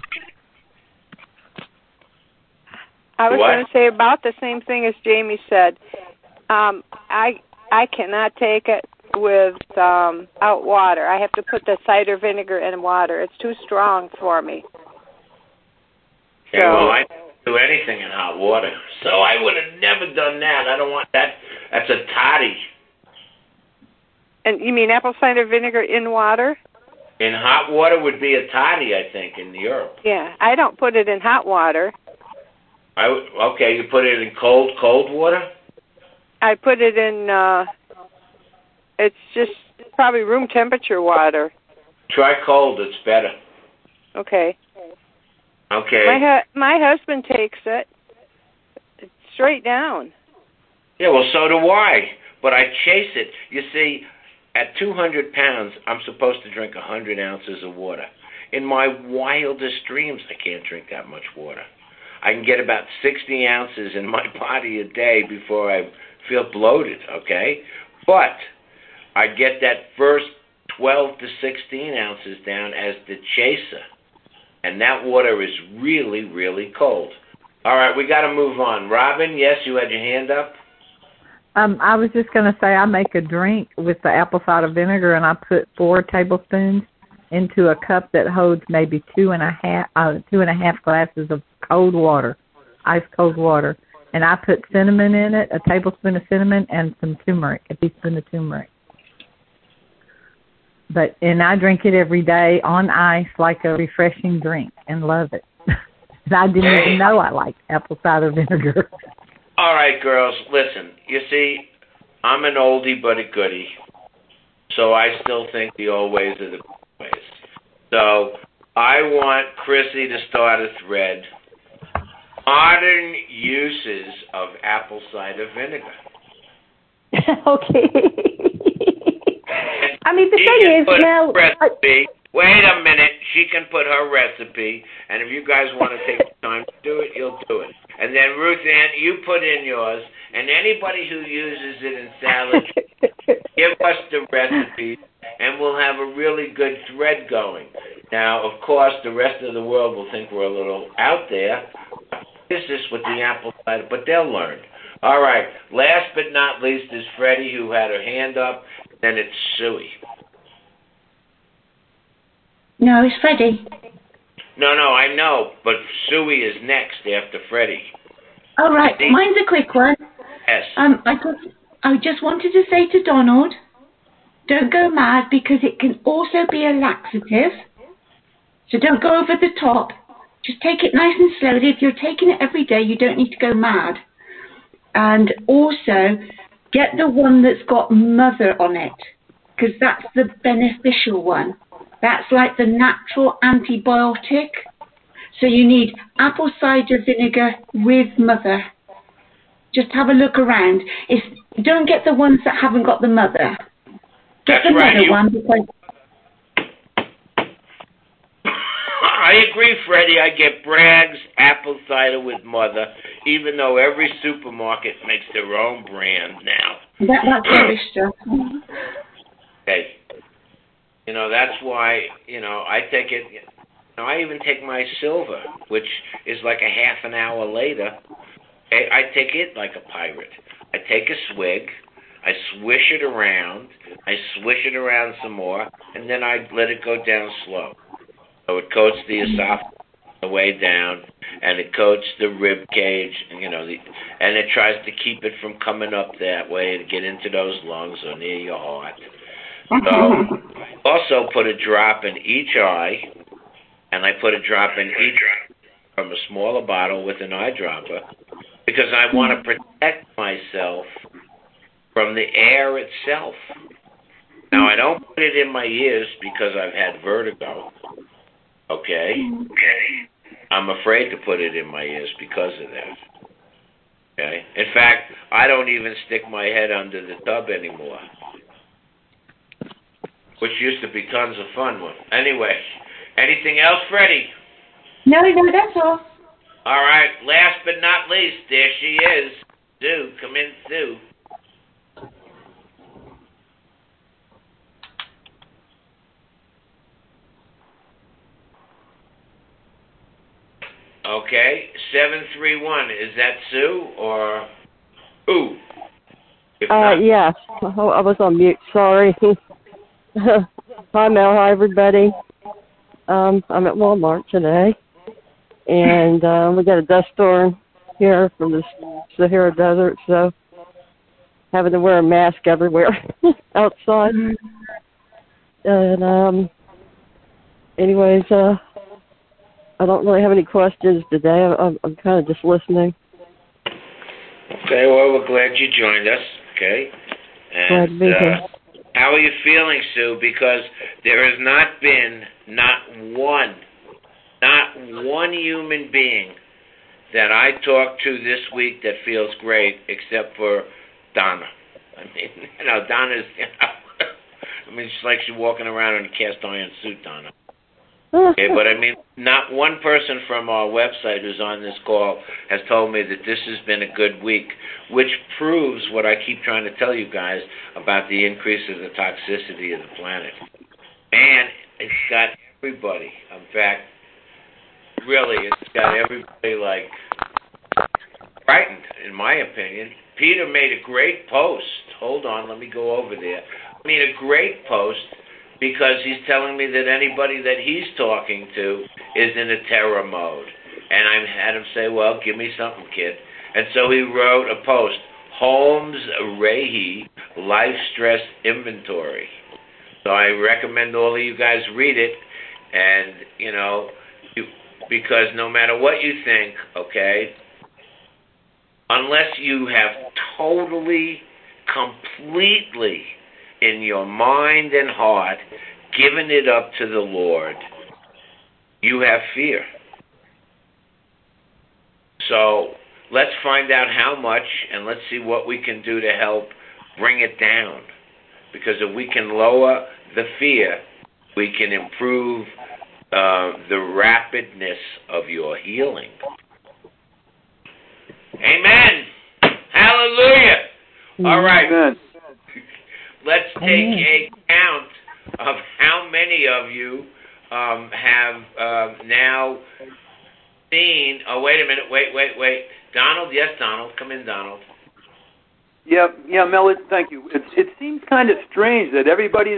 I was going to say about the same thing as Jamie said. Um, I I cannot take it with um out water. I have to put the cider vinegar in water. It's too strong for me. Okay, so, well, I don't do anything in hot water, so I would have never done that. I don't want that. That's a toddy. And you mean apple cider vinegar in water? In hot water would be a toddy, I think, in Europe. Yeah, I don't put it in hot water. I okay, you put it in cold, cold water? I put it in. uh It's just probably room temperature water. Try cold; it's better. Okay. Okay. My hu- my husband takes it straight down. Yeah, well, so do I. But I chase it. You see, at two hundred pounds, I'm supposed to drink one hundred ounces of water. In my wildest dreams, I can't drink that much water. I can get about sixty ounces in my body a day before I feel bloated. Okay, but I get that first twelve to sixteen ounces down as the chaser. And that water is really, really cold. All right, we got to move on. Robin, yes, you had your hand up? Um, I was just going to say I make a drink with the apple cider vinegar, and I put four tablespoons into a cup that holds maybe two and a half, uh, two and a half glasses of cold water, ice cold water. And I put cinnamon in it, a tablespoon of cinnamon, and some turmeric, a teaspoon of turmeric. But and I drink it every day on ice like a refreshing drink and love it. I didn't hey. even know I liked apple cider vinegar. All right, girls, listen. You see, I'm an oldie but a goodie, so I still think the old ways are the good ways. So I want Chrissy to start a thread. Modern uses of apple cider vinegar. Okay. I mean, the she thing can is, put now... recipe. Wait a minute. She can put her recipe, and if you guys want to take the time to do it, you'll do it. And then, Ruth Ann, you put in yours, and anybody who uses it in salad, give us the recipe, and we'll have a really good thread going. Now, of course, the rest of the world will think we're a little out there. What is this with the apple cider? But they'll learn. All right. Last but not least is Freddie, who had her hand up. Then it's Suey. No, it's Freddie. No, no, I know, but Suey is next after Freddie. All right, mine's a quick one. Yes. Um, I just, I just wanted to say to Donald, don't go mad because it can also be a laxative. So don't go over the top. Just take it nice and slowly. If you're taking it every day, you don't need to go mad. And also, get the one that's got mother on it, because that's the beneficial one. That's like the natural antibiotic. So you need apple cider vinegar with mother. Just have a look around. It's, don't get the ones that haven't got the mother. Get That's the right. mother You... one because... I agree, Freddie. I get Bragg's apple cider with mother, even though every supermarket makes their own brand now. That, that's very stuff. Okay. You know, that's why, you know, I take it, you know, I even take my silver, which is like a half an hour later. I, I take it like a pirate. I take a swig, I swish it around, I swish it around some more, and then I let it go down slow. So it coats the esophagus the way down, and it coats the rib cage, and, you know, the, and it tries to keep it from coming up that way to get into those lungs or near your heart. So, also put a drop in each eye, and I put a drop in each from a smaller bottle with an eyedropper, because I want to protect myself from the air itself. Now, I don't put it in my ears because I've had vertigo, okay? I'm afraid to put it in my ears because of that, okay? In fact, I don't even stick my head under the tub anymore, which used to be tons of fun. Anyway, anything else, Freddie? No, no, that's all. All right, last but not least, there she is. Sue, come in, Sue. Okay, seven three one, is that Sue or who? If uh, not, yes, I was on mute, sorry. Hi, Mel. Hi, everybody. Um, I'm at Walmart today, and uh, we got a dust storm here from the Sahara Desert, so having to wear a mask everywhere outside. And um, anyways, uh, I don't really have any questions today. I'm, I'm kind of just listening. Okay, well, we're glad you joined us, okay? And, glad to be uh, here. How are you feeling, Sue? Because there has not been not one, not one human being that I talked to this week that feels great, except for Donna. I mean, you know, Donna's, you know, I mean, it's like she's walking around in a cast iron suit, Donna. Okay, but I mean, not one person from our website who's on this call has told me that this has been a good week, which proves what I keep trying to tell you guys about the increase of the toxicity of the planet. Man, it's got everybody. In fact, really, it's got everybody, like, frightened, in my opinion. Peter made a great post. Hold on, let me go over there. I mean, a great post, because he's telling me that anybody that he's talking to is in a terror mode. And I had him say, well, give me something, kid. And so he wrote a post, Holmes Rahe Life Stress Inventory. So I recommend all of you guys read it. And, you know, you, because no matter what you think, okay, unless you have totally, completely in your mind and heart, giving it up to the Lord, you have fear. So let's find out how much, and let's see what we can do to help bring it down. Because if we can lower the fear, we can improve uh, the rapidness of your healing. Amen. Hallelujah. All right. Amen. Let's take a count of how many of you um, have uh, now seen. Oh, wait a minute. Wait, wait, wait. Donald, yes, Donald. Come in, Donald. Yeah, yeah, Mel, it, thank you. It, it seems kind of strange that everybody that's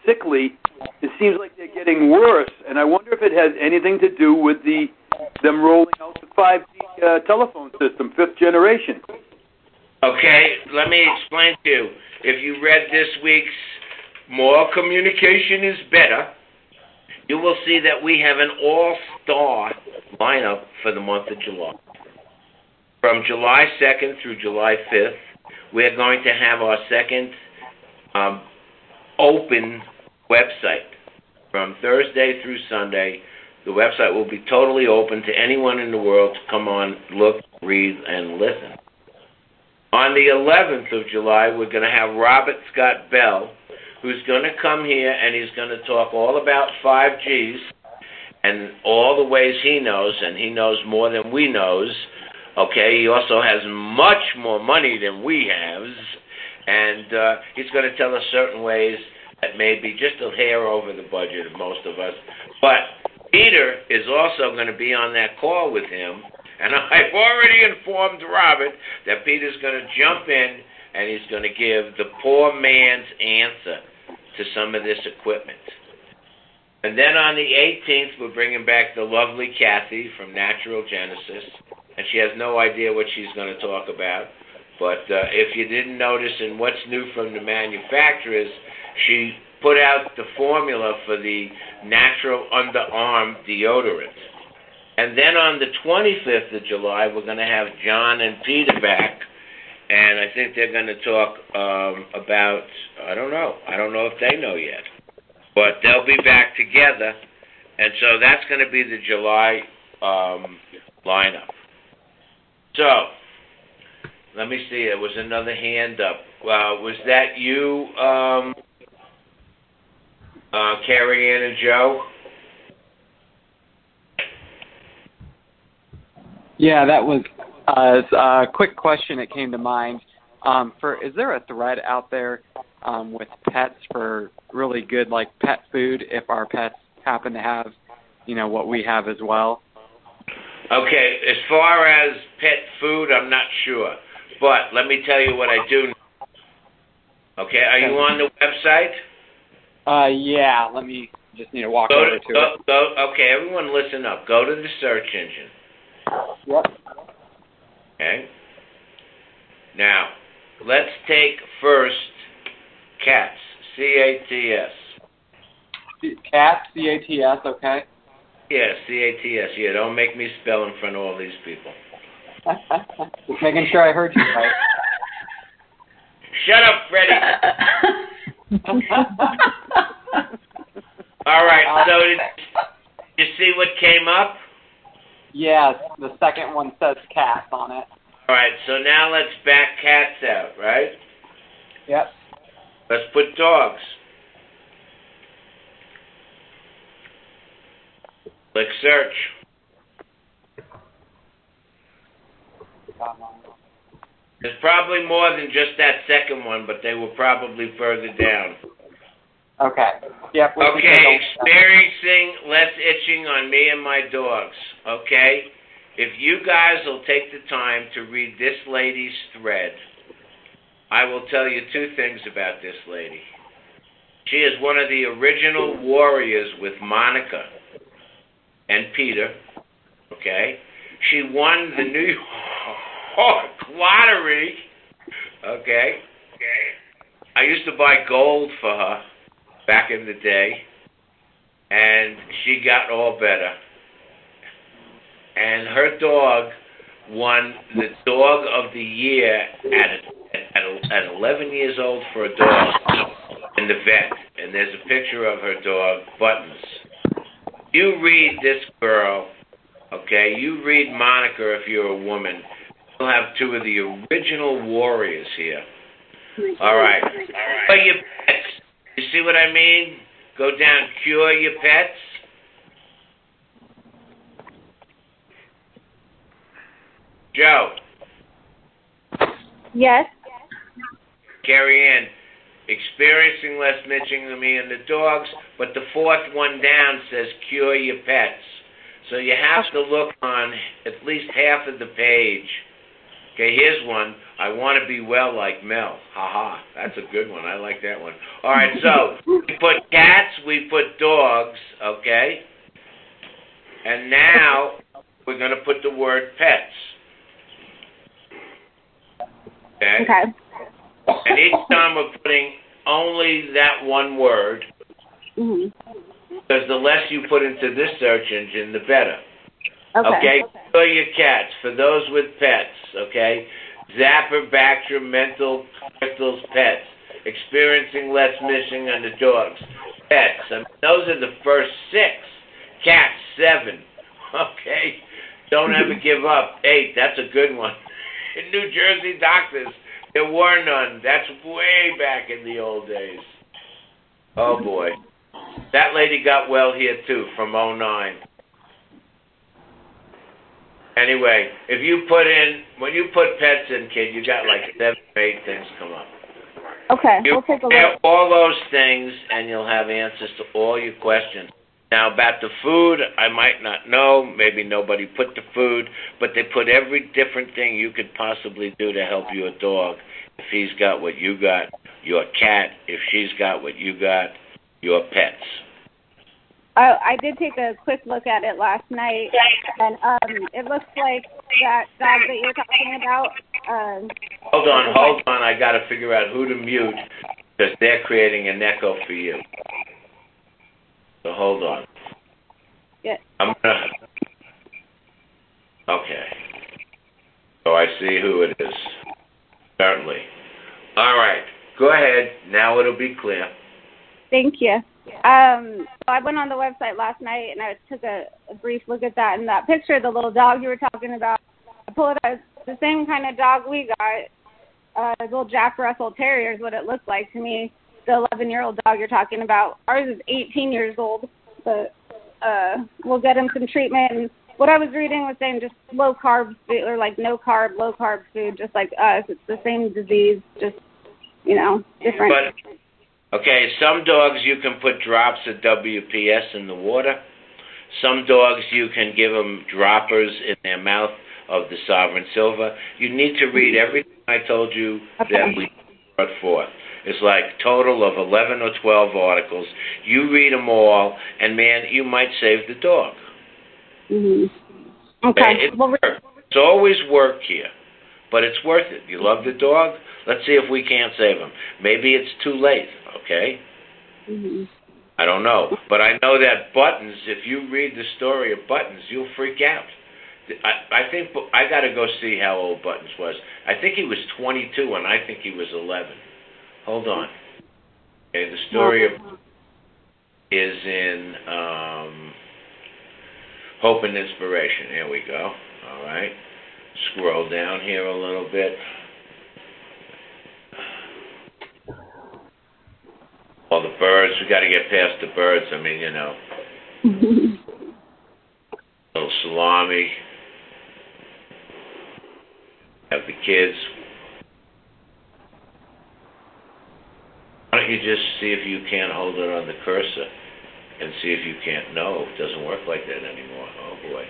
sickly. It seems like they're getting worse, and I wonder if it has anything to do with the them rolling out the five G uh, telephone system, fifth generation. Okay, let me explain to you. If you read this week's More Communication is Better, you will see that we have an all-star lineup for the month of July. From July second through July fifth, we're going to have our second um, open website. From Thursday through Sunday, the website will be totally open to anyone in the world to come on, look, read, and listen. On the eleventh of July, we're going to have Robert Scott Bell, who's going to come here and he's going to talk all about five Gs and all the ways he knows, and he knows more than we knows. Okay, he also has much more money than we have, and uh, he's going to tell us certain ways that may be just a hair over the budget of most of us. But Peter is also going to be on that call with him, and I've already informed Robert that Peter's going to jump in and he's going to give the poor man's answer to some of this equipment. And then on the eighteenth, we're bringing back the lovely Kathy from Natural Genesis, and she has no idea what she's going to talk about. But uh, if you didn't notice in What's New from the Manufacturers, she put out the formula for the natural underarm deodorant. And then on the twenty-fifth of July, we're going to have John and Peter back, and I think they're going to talk um, about, I don't know, I don't know if they know yet, but they'll be back together, and so that's going to be the July um, lineup. So, let me see, there was another hand up. Uh, was that you, um, uh, Carrie Ann and Joe? Yeah, that was uh, a quick question that came to mind. Um, for is there a thread out there um, with pets for really good, like, pet food if our pets happen to have, you know, what we have as well? Okay, as far as pet food, I'm not sure. But let me tell you what I do know. Okay, are you on the website? Uh, yeah, let me just need to walk go over to, to go, it. Go, okay, everyone listen up. Go to the search engine. Yep. Okay. Now, let's take first cats, C A T S. Cats, C A T S, okay. Yeah, C A T S. Yeah, don't make me spell in front of all these people. Just making sure I heard you right. Shut up, Freddie. All right, so did you see what came up? Yes, the second one says cats on it. All right, so now let's back cats out, right? Yep. Let's put dogs. Click search. There's probably more than just that second one, but they were probably further down. Okay. Yep. Okay, experiencing less itching on me and my dogs. Okay? If you guys will take the time to read this lady's thread, I will tell you two things about this lady. She is one of the original warriors with Monica and Peter. Okay? She won the New York lottery. Okay? I used to buy gold for her back in the day, and she got all better. And her dog won the Dog of the Year at, at, at eleven years old for a dog in the vet. And there's a picture of her dog, Buttons. You read this girl, okay, you read Monica if you're a woman. You'll have two of the original warriors here. All right. But your pets, you see what I mean? Go down, cure your pets. Joe. Yes. Carrie Ann, experiencing less mitching than me and the dogs, but the fourth one down says cure your pets. So you have to look on at least half of the page Okay, here's one. I want to be well like Mel. Ha ha. That's a good one. I like that one. All right, so we put cats, we put dogs, okay? And now we're going to put the word pets. Okay? Okay. And each time we're putting only that one word, Mm-hmm. because the less you put into this search engine, the better. Okay. Okay? For your cats, for those with pets, okay? Zapper, Bactrim, mental, crystals, pets. Experiencing less missing on the dogs. Pets. I mean, those are the first six. Cats, seven. Okay? Don't ever give up. Eight. That's a good one. In New Jersey doctors, there were none. That's way back in the old days. Oh, boy. That lady got well here, too, from oh nine. Anyway, if you put in, when you put pets in, kid, you got like seven or eight things come up. Okay, You we'll take a compare look. all those things, and you'll have answers to all your questions. Now, about the food, I might not know. Maybe nobody put the food, but they put every different thing you could possibly do to help your dog. If he's got what you got, your cat. If she's got what you got, your pets. I, I did take a quick look at it last night, and um, it looks like that dog that you're talking about. Um, Hold on, hold on. I got to figure out who to mute because they're creating an echo for you. So hold on. Yeah. I'm gonna. Okay. So I see who it is. Certainly. All right. Go ahead. Now it'll be clear. Thank you. Um, so I went on the website last night and I took a, a brief look at that. And that picture of the little dog you were talking about, I pulled it out. It's the same kind of dog we got. Uh, a little Jack Russell Terrier is what it looks like to me. The eleven-year-old dog you're talking about. Ours is eighteen years old, but uh, we'll get him some treatment. And what I was reading was saying just low carb food, or like no carb, low carb food, just like us. It's the same disease, just, you know, different. But, okay, some dogs you can put drops of W P S in the water. Some dogs you can give them droppers in their mouth of the Sovereign Silver. You need to read everything I told you Okay. that we brought forth. It's like total of eleven or twelve articles. You read them all, and, man, you might save the dog. Mm-hmm. Okay. It's, work. It's always work here, but it's worth it. You love the dog? Let's see if we can't save him. Maybe it's too late, okay? Mm-hmm. I don't know. But I know that Buttons, if you read the story of Buttons, you'll freak out. I, I think I got to go see how old Buttons was. I think he was twenty-two, and I think he was eleven. Hold on. Okay, the story of is in um, Hope and Inspiration. Here we go. All right. Scroll down here a little bit. All the birds. We got to get past the birds. I mean, you know. Little salami. Have the kids. Why don't you just see if you can't hold it on the cursor and see if you can't? No, it doesn't work like that anymore. Oh, boy.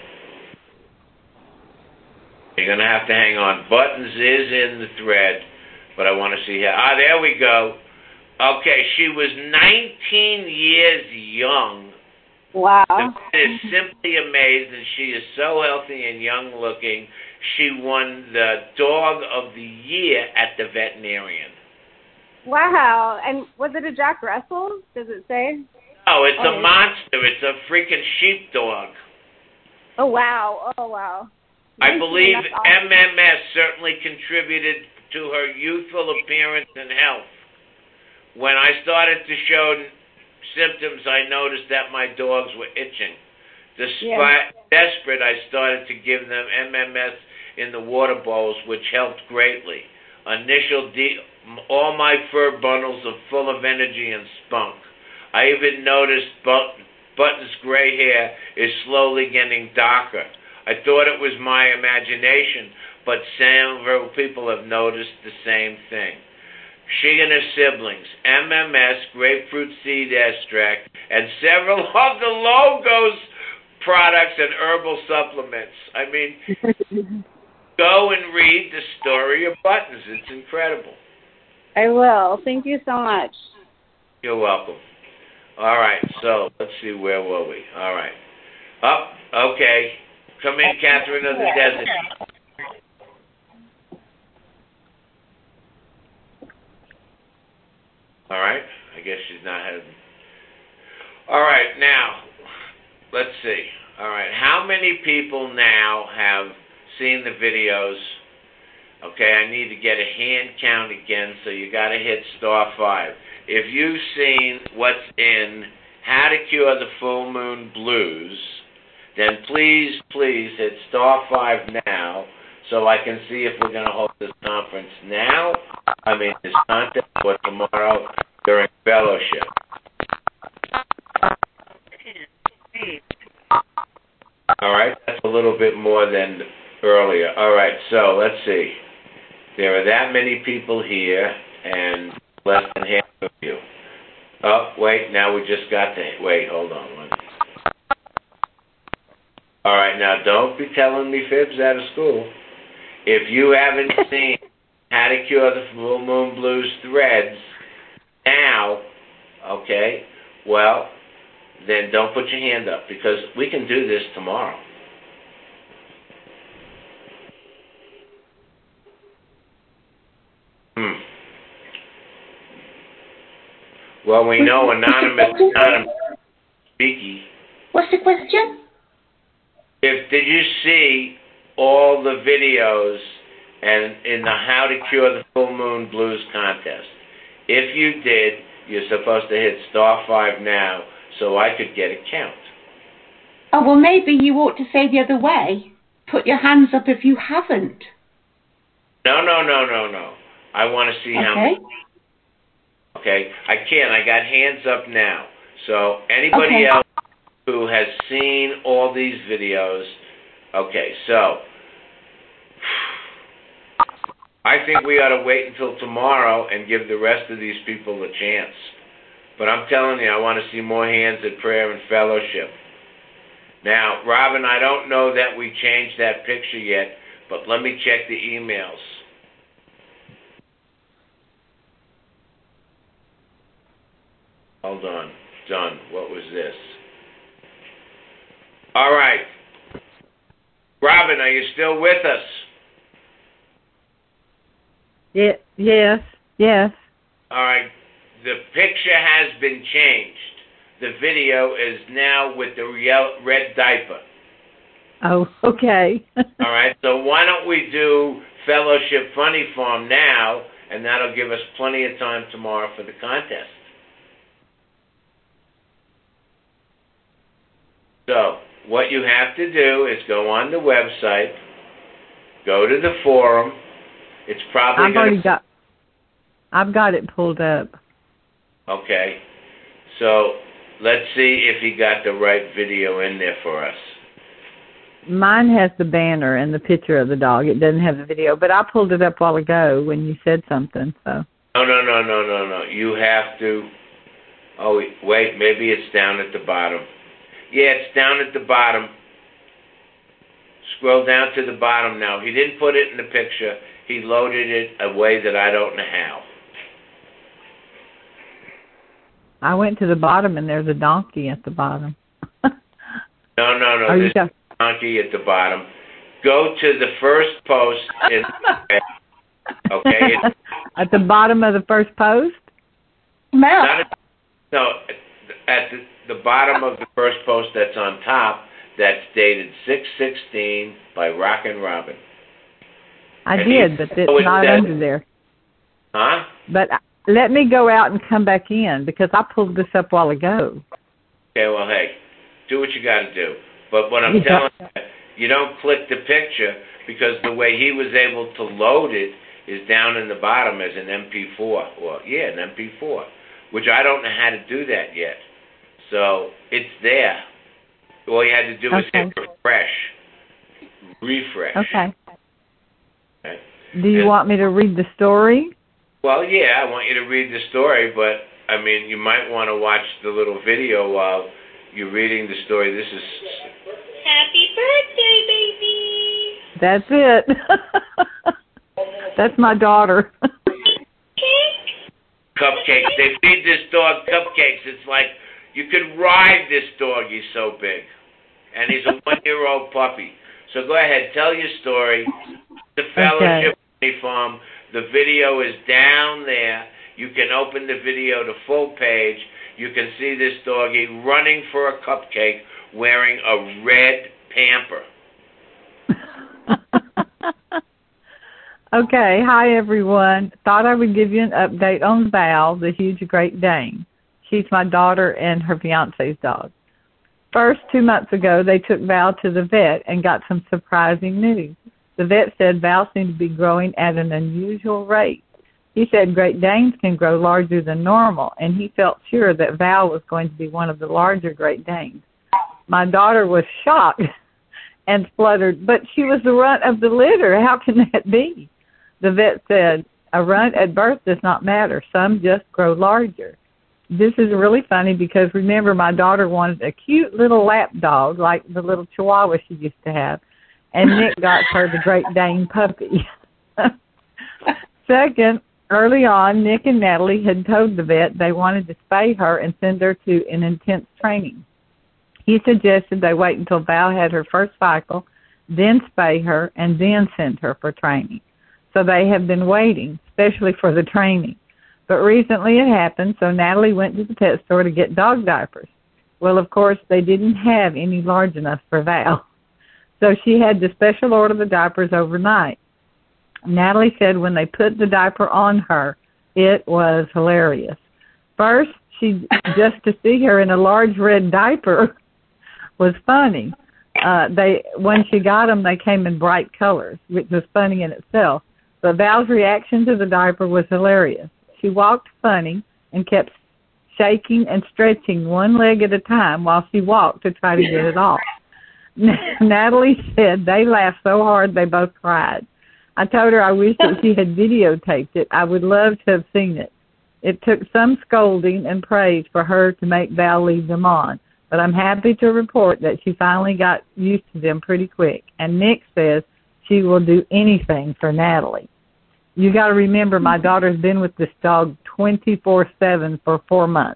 You're going to have to hang on. Buttons is in the thread, but I want to see how. Ah, there we go. Okay, she was nineteen years young. Wow. It is simply amazing. She is so healthy and young looking. She won the Dog of the Year at the veterinarian. Wow. And was it a Jack Russell? Does it say? Oh, it's oh. a monster. It's a freaking sheepdog. Oh, wow. Oh, wow. I believe awesome. M M S certainly contributed to her youthful appearance and health. When I started to show symptoms, I noticed that my dogs were itching. Despite yeah. desperate, I started to give them M M S in the water bowls, which helped greatly. Initial de- all my fur bundles are full of energy and spunk. I even noticed but- Button's gray hair is slowly getting darker. I thought it was my imagination, but several people have noticed the same thing. She and her siblings, M M S, grapefruit seed extract, and several of the logos products and herbal supplements. I mean, go go and read the story of Buttons. It's incredible. I will. Thank you so much. You're welcome. All right, so let's see, where were we? All right. Up, oh, okay. Come in, Catherine of the Desert. All right. I guess she's not having. All right, now, let's see. All right, how many people now have seen the videos? Okay, I need to get a hand count again, so you got to hit star five. If you've seen what's in How to Cure the Full Moon Blues, then please, please hit star five now so I can see if we're going to hold this conference now, I mean this contest, or tomorrow during fellowship. All right, that's a little bit more than earlier. All right, so let's see. There are that many people here, and less than half of you. Oh, wait, now we just got to, wait, hold on one. All right, now don't be telling me fibs out of school. If you haven't seen How to Cure the Full Moon Blues threads now, okay, well, then don't put your hand up, because we can do this tomorrow. Hmm. Well, we know anonymous, anonymous, speaky. What's the question? If did you see all the videos and in the How to Cure the Full Moon Blues contest? If you did, you're supposed to hit star five now so I could get a count. Oh, well, maybe you ought to say the other way. Put your hands up if you haven't. No, no, no, no, no. I want to see okay. how many. Okay, I can't. I got hands up now. So anybody okay. else who has seen all these videos, okay, so I think we ought to wait until tomorrow and give the rest of these people a chance. But I'm telling you, I want to see more hands at prayer and fellowship. Now, Robin, I don't know that we changed that picture yet, but let me check the emails. Hold on. Done. What was this? All right. Robin, are you still with us? Yeah, yes, yes. All right. The picture has been changed. The video is now with the yellow, red diaper. Oh, okay. All right. So why don't we do Fellowship Funny Farm now, and that'll give us plenty of time tomorrow for the contest. So what you have to do is go on the website, go to the forum. It's probably I've gonna... already got. I've got it pulled up. Okay. So let's see if he got the right video in there for us. Mine has the banner and the picture of the dog. It doesn't have the video, but I pulled it up a while ago when you said something. So. No, no, no, no, no, no. You have to. Oh, wait. Maybe it's down at the bottom. Yeah, it's down at the bottom. Scroll down to the bottom now. He didn't put it in the picture. He loaded it a way that I don't know how. I went to the bottom, and there's a donkey at the bottom. no, no, no. Oh, There's got... a donkey at the bottom. Go to the first post. In... okay. It's... at the bottom of the first post? Not at... No, at the... the bottom of the first post that's on top, that's dated six sixteen by Rockin' Robin. I and did, but it's it not says, under there. Huh? But let me go out and come back in, because I pulled this up a while ago. Okay, well, hey, do what you got to do. But what I'm yeah. telling you, you don't click the picture, because the way he was able to load it is down in the bottom as an M P four. Well, yeah, an M P four, which I don't know how to do that yet. So it's there. All you had to do was okay. hit refresh. Refresh. Okay. okay. Do you and, want me to read the story? Well, yeah, I want you to read the story, but, I mean, you might want to watch the little video while you're reading the story. This is... Happy birthday, baby! That's it. That's my daughter. Cupcakes. They feed this dog cupcakes. It's like you could ride this dog. He's so big. And he's a one-year-old puppy. So go ahead. Tell your story. The Fellowship okay. Farm. The video is down there. You can open the video to full page. You can see this doggy running for a cupcake wearing a red pamper. Okay, hi everyone. Thought I would give you an update on Val, the huge Great Dane. She's my daughter and her fiance's dog. First, two months ago, they took Val to the vet and got some surprising news. The vet said Val seemed to be growing at an unusual rate. He said Great Danes can grow larger than normal, and he felt sure that Val was going to be one of the larger Great Danes. My daughter was shocked and spluttered, but she was the runt of the litter. How can that be? The vet said, a runt at birth does not matter. Some just grow larger. This is really funny because, remember, my daughter wanted a cute little lap dog like the little Chihuahua she used to have, and Nick got her the Great Dane puppy. Second, early on, Nick and Natalie had told the vet they wanted to spay her and send her to an intense training. He suggested they wait until Val had her first cycle, then spay her, and then send her for training. So they have been waiting, especially for the training. But recently it happened, so Natalie went to the pet store to get dog diapers. Well, of course, they didn't have any large enough for Val. So she had to special order the diapers overnight. Natalie said when they put the diaper on her, it was hilarious. First, she just to see her in a large red diaper was funny. Uh, they when she got them, they came in bright colors, which was funny in itself. But Val's reaction to the diaper was hilarious. She walked funny and kept shaking and stretching one leg at a time while she walked to try to get it off. Natalie said they laughed so hard they both cried. I told her I wish that she had videotaped it. I would love to have seen it. It took some scolding and praise for her to make Val leave them on, but I'm happy to report that she finally got used to them pretty quick. And Nick says she will do anything for Natalie. You got to remember, my daughter's been with this dog twenty-four seven for four months.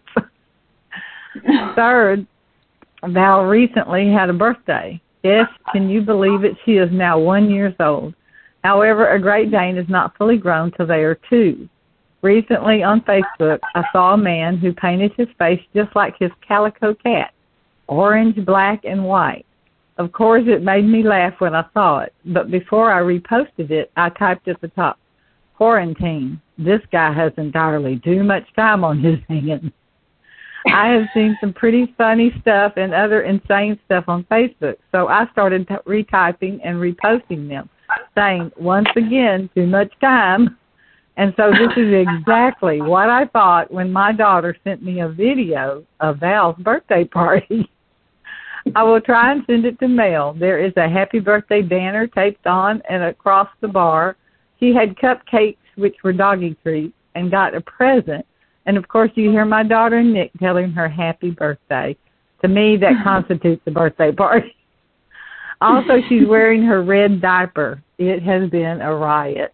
Third, Val recently had a birthday. Yes, can you believe it? She is now one year old. However, a Great Dane is not fully grown till they are two. Recently on Facebook, I saw a man who painted his face just like his calico cat, orange, black, and white. Of course, it made me laugh when I saw it, but before I reposted it, I typed at the top, quarantine. This guy has entirely too much time on his hands. I have seen some pretty funny stuff and other insane stuff on Facebook, so I started t- retyping and reposting them, saying, once again, too much time. And so this is exactly what I thought when my daughter sent me a video of Val's birthday party. I will try and send it to Mel. There is a happy birthday banner taped on and across the bar. She had cupcakes, which were doggy treats, and got a present. And, of course, you hear my daughter Nick telling her happy birthday. To me, that constitutes a birthday party. Also, she's wearing her red diaper. It has been a riot.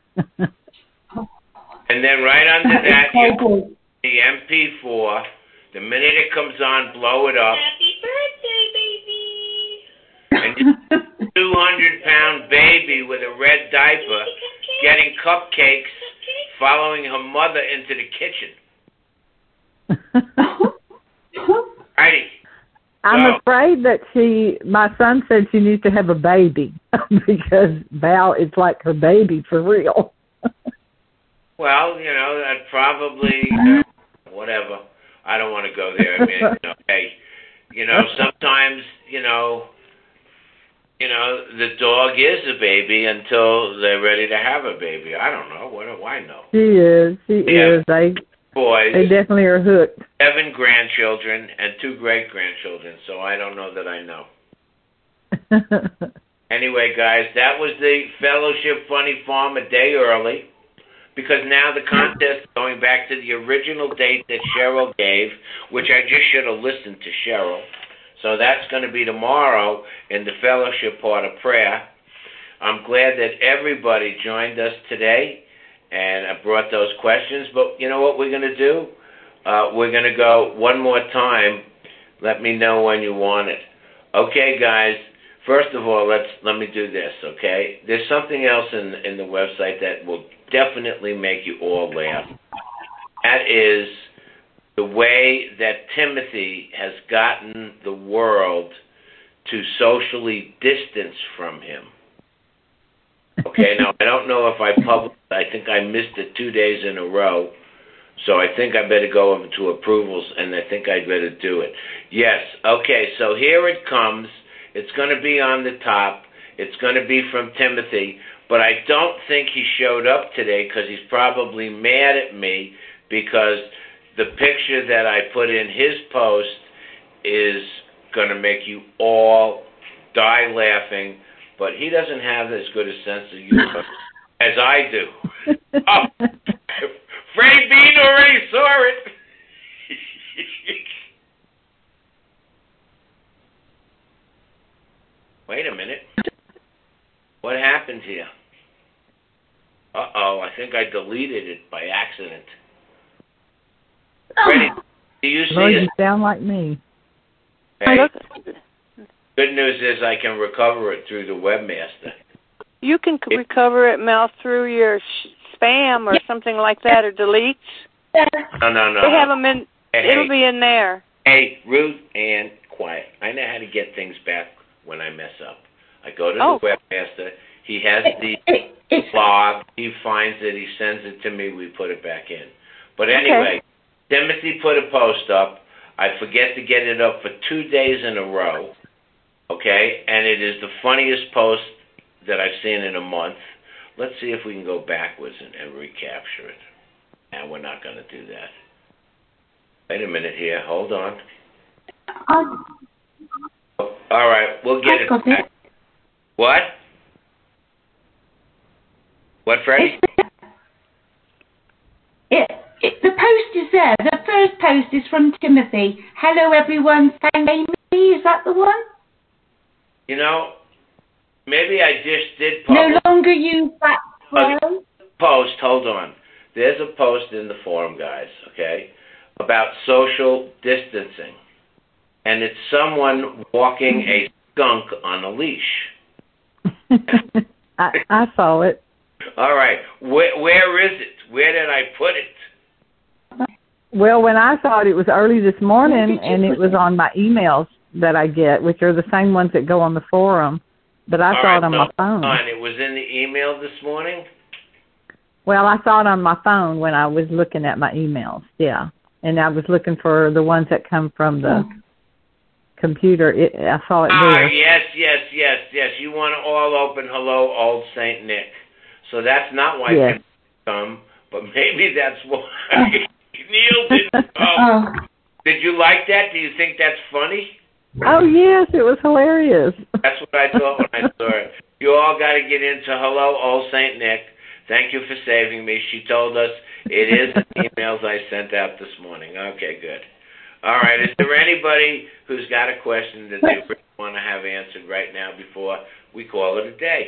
And then right under that, you put the M P four. The minute it comes on, blow it up. Happy birthday, baby! And two hundred pound baby with a red diaper getting cupcakes, following her mother into the kitchen. Righty. I'm so, afraid that she, my son said she needs to have a baby because Val is like her baby for real. Well, you know, that probably, uh, whatever. I don't want to go there. I mean, you know, hey, you know, sometimes, you know, you know, the dog is a baby until they're ready to have a baby. I don't know. What do I know? She is. She yeah. is. They, Boys. They definitely are hooked. Seven grandchildren and two great-grandchildren, so I don't know that I know. Anyway, guys, that was the Fellowship Funny Farm a day early. Because now the contest is going back to the original date that Cheryl gave, which I just should have listened to Cheryl. So that's going to be tomorrow in the fellowship part of prayer. I'm glad that everybody joined us today and I brought those questions. But you know what we're going to do? Uh, we're going to go one more time. Let me know when you want it. Okay, guys. First of all, let's let me do this, okay? There's something else in in the website that will definitely make you all laugh. That is the way that Timothy has gotten the world to socially distance from him. Okay, now I don't know if I published, I think I missed it two days in a row, so I think I better go over to approvals, and I think I'd better do it. Yes, okay, so here it comes. It's going to be on the top. It's going to be from Timothy, but I don't think he showed up today because he's probably mad at me because the picture that I put in his post is going to make you all die laughing, but he doesn't have as good a sense of humor as I do. Oh, Freddie Bean already saw it. Wait a minute. What happened here? Uh-oh, I think I deleted it by accident. Freddie, do you see Lord, it? you sound like me. Hey, good news is I can recover it through the webmaster. You can c- recover it, Mel, through your sh- spam or something like that, or deletes. No, no, no. They have them in. Hey, it'll hey. be in there. Hey, Ruth Ann, quiet. I know how to get things back when I mess up. I go to Oh. the webmaster. He has the log. He finds it. He sends it to me. We put it back in. But anyway, okay. Timothy put a post up. I forget to get it up for two days in a row. Okay? And it is the funniest post that I've seen in a month. Let's see if we can go backwards and, and recapture it. And we're not going to do that. Wait a minute here. Hold on. Um, All right, we'll get it back. It. What? What, Freddie? It, it, the post is there. The first post is from Timothy. Hello, everyone. Thank me. Is that the one? You know, maybe I just did post. No longer use that phone. Post, hold on. There's a post in the forum, guys, okay, about social distancing. And it's someone walking a skunk on a leash. I, I saw it. All right. Where, where is it? Where did I put it? Well, when I saw it, it was early this morning, and it was on my emails that I get, which are the same ones that go on the forum. But I All saw right, it on so my phone. On. It was in the email this morning? Well, I saw it on my phone when I was looking at my emails, yeah. And I was looking for the ones that come from the... Oh. computer. It, I saw it ah, there. yes, yes, yes, yes. You want to all open hello, old Saint Nick. So that's not why yes. people come, but maybe that's why Neil didn't come. Oh. Did you like that? Do you think that's funny? Oh, yes, it was hilarious. That's what I thought when I saw it. You all got to get into hello, old Saint Nick. Thank you for saving me. She told us it is the emails I sent out this morning. Okay, good. All right. Is there anybody who's got a question that they really want to have answered right now before we call it a day?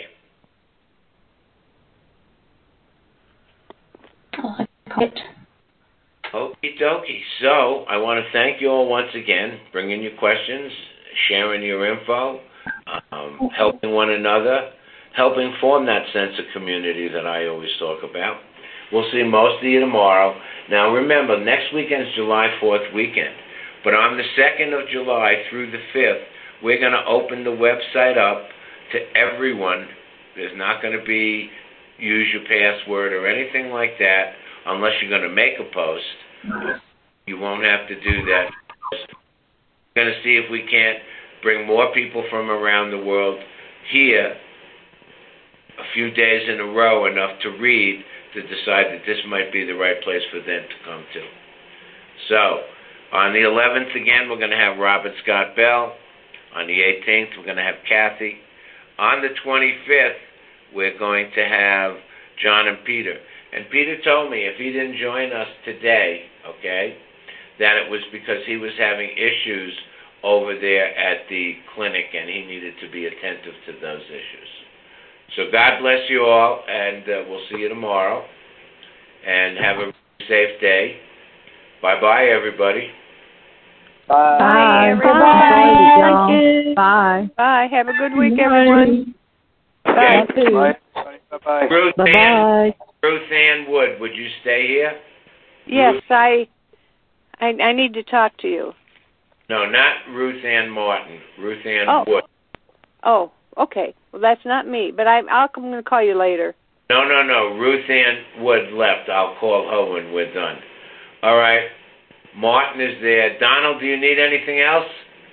Oh, I got it. Okie dokie. So I want to thank you all once again, bringing your questions, sharing your info, um, helping one another, helping form that sense of community that I always talk about. We'll see most of you tomorrow. Now remember, next weekend is July fourth weekend. But on the second of July through the fifth, we're going to open the website up to everyone. There's not going to be use your password or anything like that unless you're going to make a post. You won't have to do that. We're going to see if we can't bring more people from around the world here a few days in a row enough to read to decide that this might be the right place for them to come to. So, on the eleventh, again, we're going to have Robert Scott Bell. On the eighteenth, we're going to have Kathy. On the twenty-fifth, we're going to have John and Peter. And Peter told me if he didn't join us today, okay, that it was because he was having issues over there at the clinic and he needed to be attentive to those issues. So God bless you all, and uh, we'll see you tomorrow. And have a safe day. Bye-bye, everybody. Bye. Bye, everybody. Bye. Thank you. Bye. Bye. Have a good week, everyone. Okay. Bye. Bye-bye. Ruth Ann, Bye-bye. Ruth Ann Wood, would you stay here? Yes, Ruth, I, I, I need to talk to you. no, not Ruth Ann Martin. Ruth Ann Oh. Wood. Oh, okay. Well, that's not me, but I, I'll, I'm going to call you later. No, no, no. Ruth Ann Wood left. I'll call her when we're done. All right. Martin is there. Donald, do you need anything else?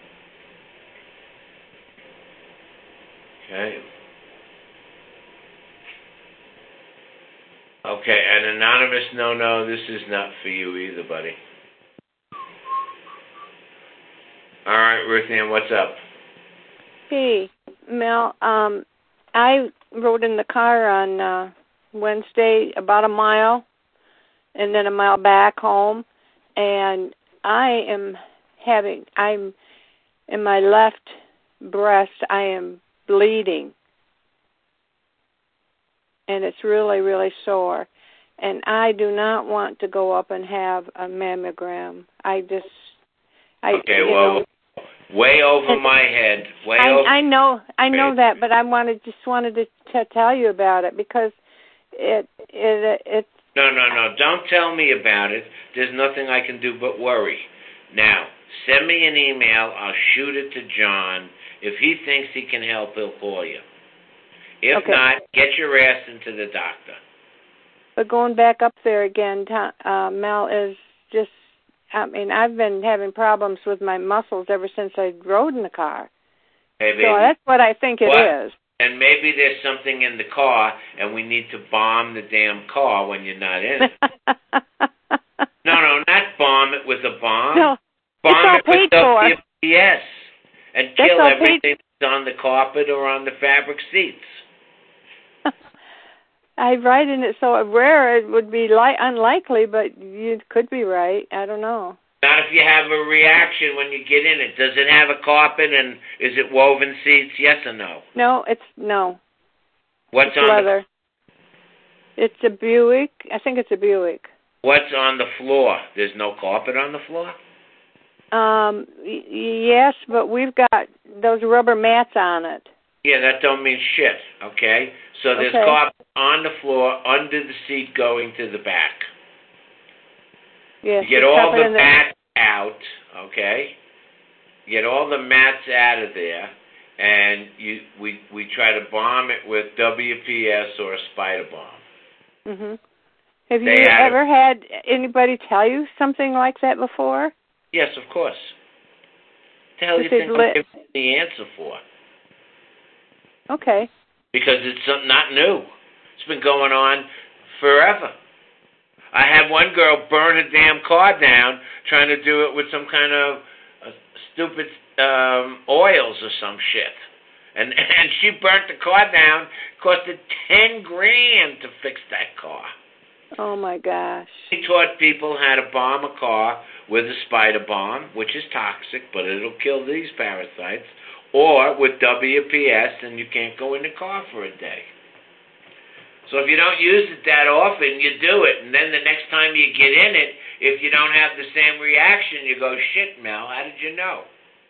Okay. Okay, an anonymous no, no, this is not for you either, buddy. All right, Ruth Ann, what's up? Hey, Mel, um, I rode in the car on uh, Wednesday about a mile and then a mile back home, and I am having, I'm, in my left breast, I am bleeding, and it's really, really sore, and I do not want to go up and have a mammogram. I just, I, Okay, you well, know, way over my head. Way I, over. I know, I know that, but I wanted just wanted to t- tell you about it because it it it. No, no, no. Don't tell me about it. There's nothing I can do but worry. Now, send me an email. I'll shoot it to John. If he thinks he can help, he'll call you. If Okay. not, get your ass into the doctor. But going back up there again, to- uh, Mel is just. I mean, I've been having problems with my muscles ever since I rode in the car. Hey, baby. So that's what I think it What? is. And maybe there's something in the car, and we need to bomb the damn car when you're not in it. No, no, not bomb it with a bomb. No, bomb it's all it with paid for. W P S and That's kill all everything paid- that's on the carpet or on the fabric seats. I write in it so rare it would be li- unlikely, but you could be right. I don't know. Not if you have a reaction when you get in it. Does it have a carpet and is it woven seats? Yes or no? No, it's no. What's It's on leather. It's a Buick. I think it's a Buick. the What's on the floor? There's no carpet on the floor? Um, y- yes, but we've got those rubber mats on it. Yeah, that don't mean shit, okay? So there's Okay. carpet on the floor, under the seat going to the back. Yes. You get it's all covered the in mats out, okay? You get all the mats out of there, and you we we try to bomb it with W P S or a spider bomb. Mhm. Have They you had- ever had anybody tell you something like that before? Yes, of course. What the hell do you If it's think I'm lit- giving the answer for? Okay. Because it's some- not new. It's been going on forever. I had one girl burn her damn car down trying to do it with some kind of uh, stupid um, oils or some shit. And and she burnt the car down. Cost her ten grand to fix that car. Oh my gosh. She taught people how to bomb a car with a spider bomb, which is toxic, but it'll kill these parasites, or with W P S, and you can't go in the car for a day. So if you don't use it that often, you do it, and then the next time you get in it, if you don't have the same reaction, you go, shit, Mel, how did you know?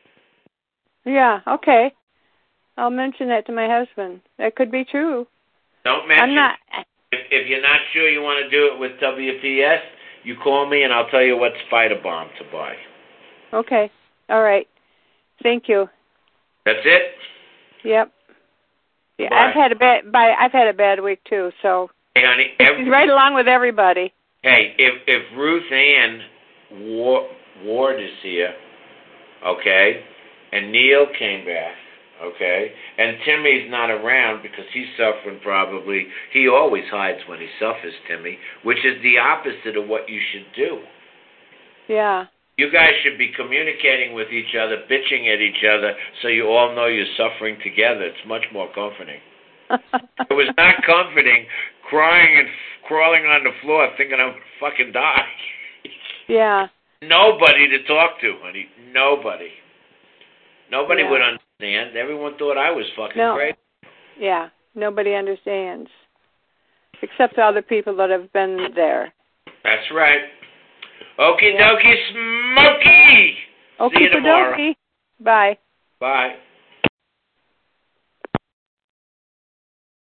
Yeah, okay. I'll mention that to my husband. That could be true. Don't mention I'm not. If, if you're not sure you want to do it with W P S, you call me and I'll tell you what spider bomb to buy. Okay. All right. Thank you. That's it? Yep. Yeah, Bye. I've had a bad. By I've had a bad week too. So Hey, honey, every, right along with everybody. hey, if if Ruth Ann Ward, Ward is here, okay, and Neil came back, okay, and Timmy's not around because he's suffering probably. He always hides when he suffers, Timmy, which is the opposite of what you should do. Yeah. You guys should be communicating with each other, bitching at each other, so you all know you're suffering together. It's much more comforting. It was not comforting, crying and f- crawling on the floor, thinking I would fucking die. Yeah. Nobody to talk to, honey. Nobody. Nobody Yeah. would understand. Everyone thought I was fucking No. crazy. Yeah. Nobody understands, except other people that have been there. That's right. Okie dokie, Smokey. Okie dokie. Bye. Bye.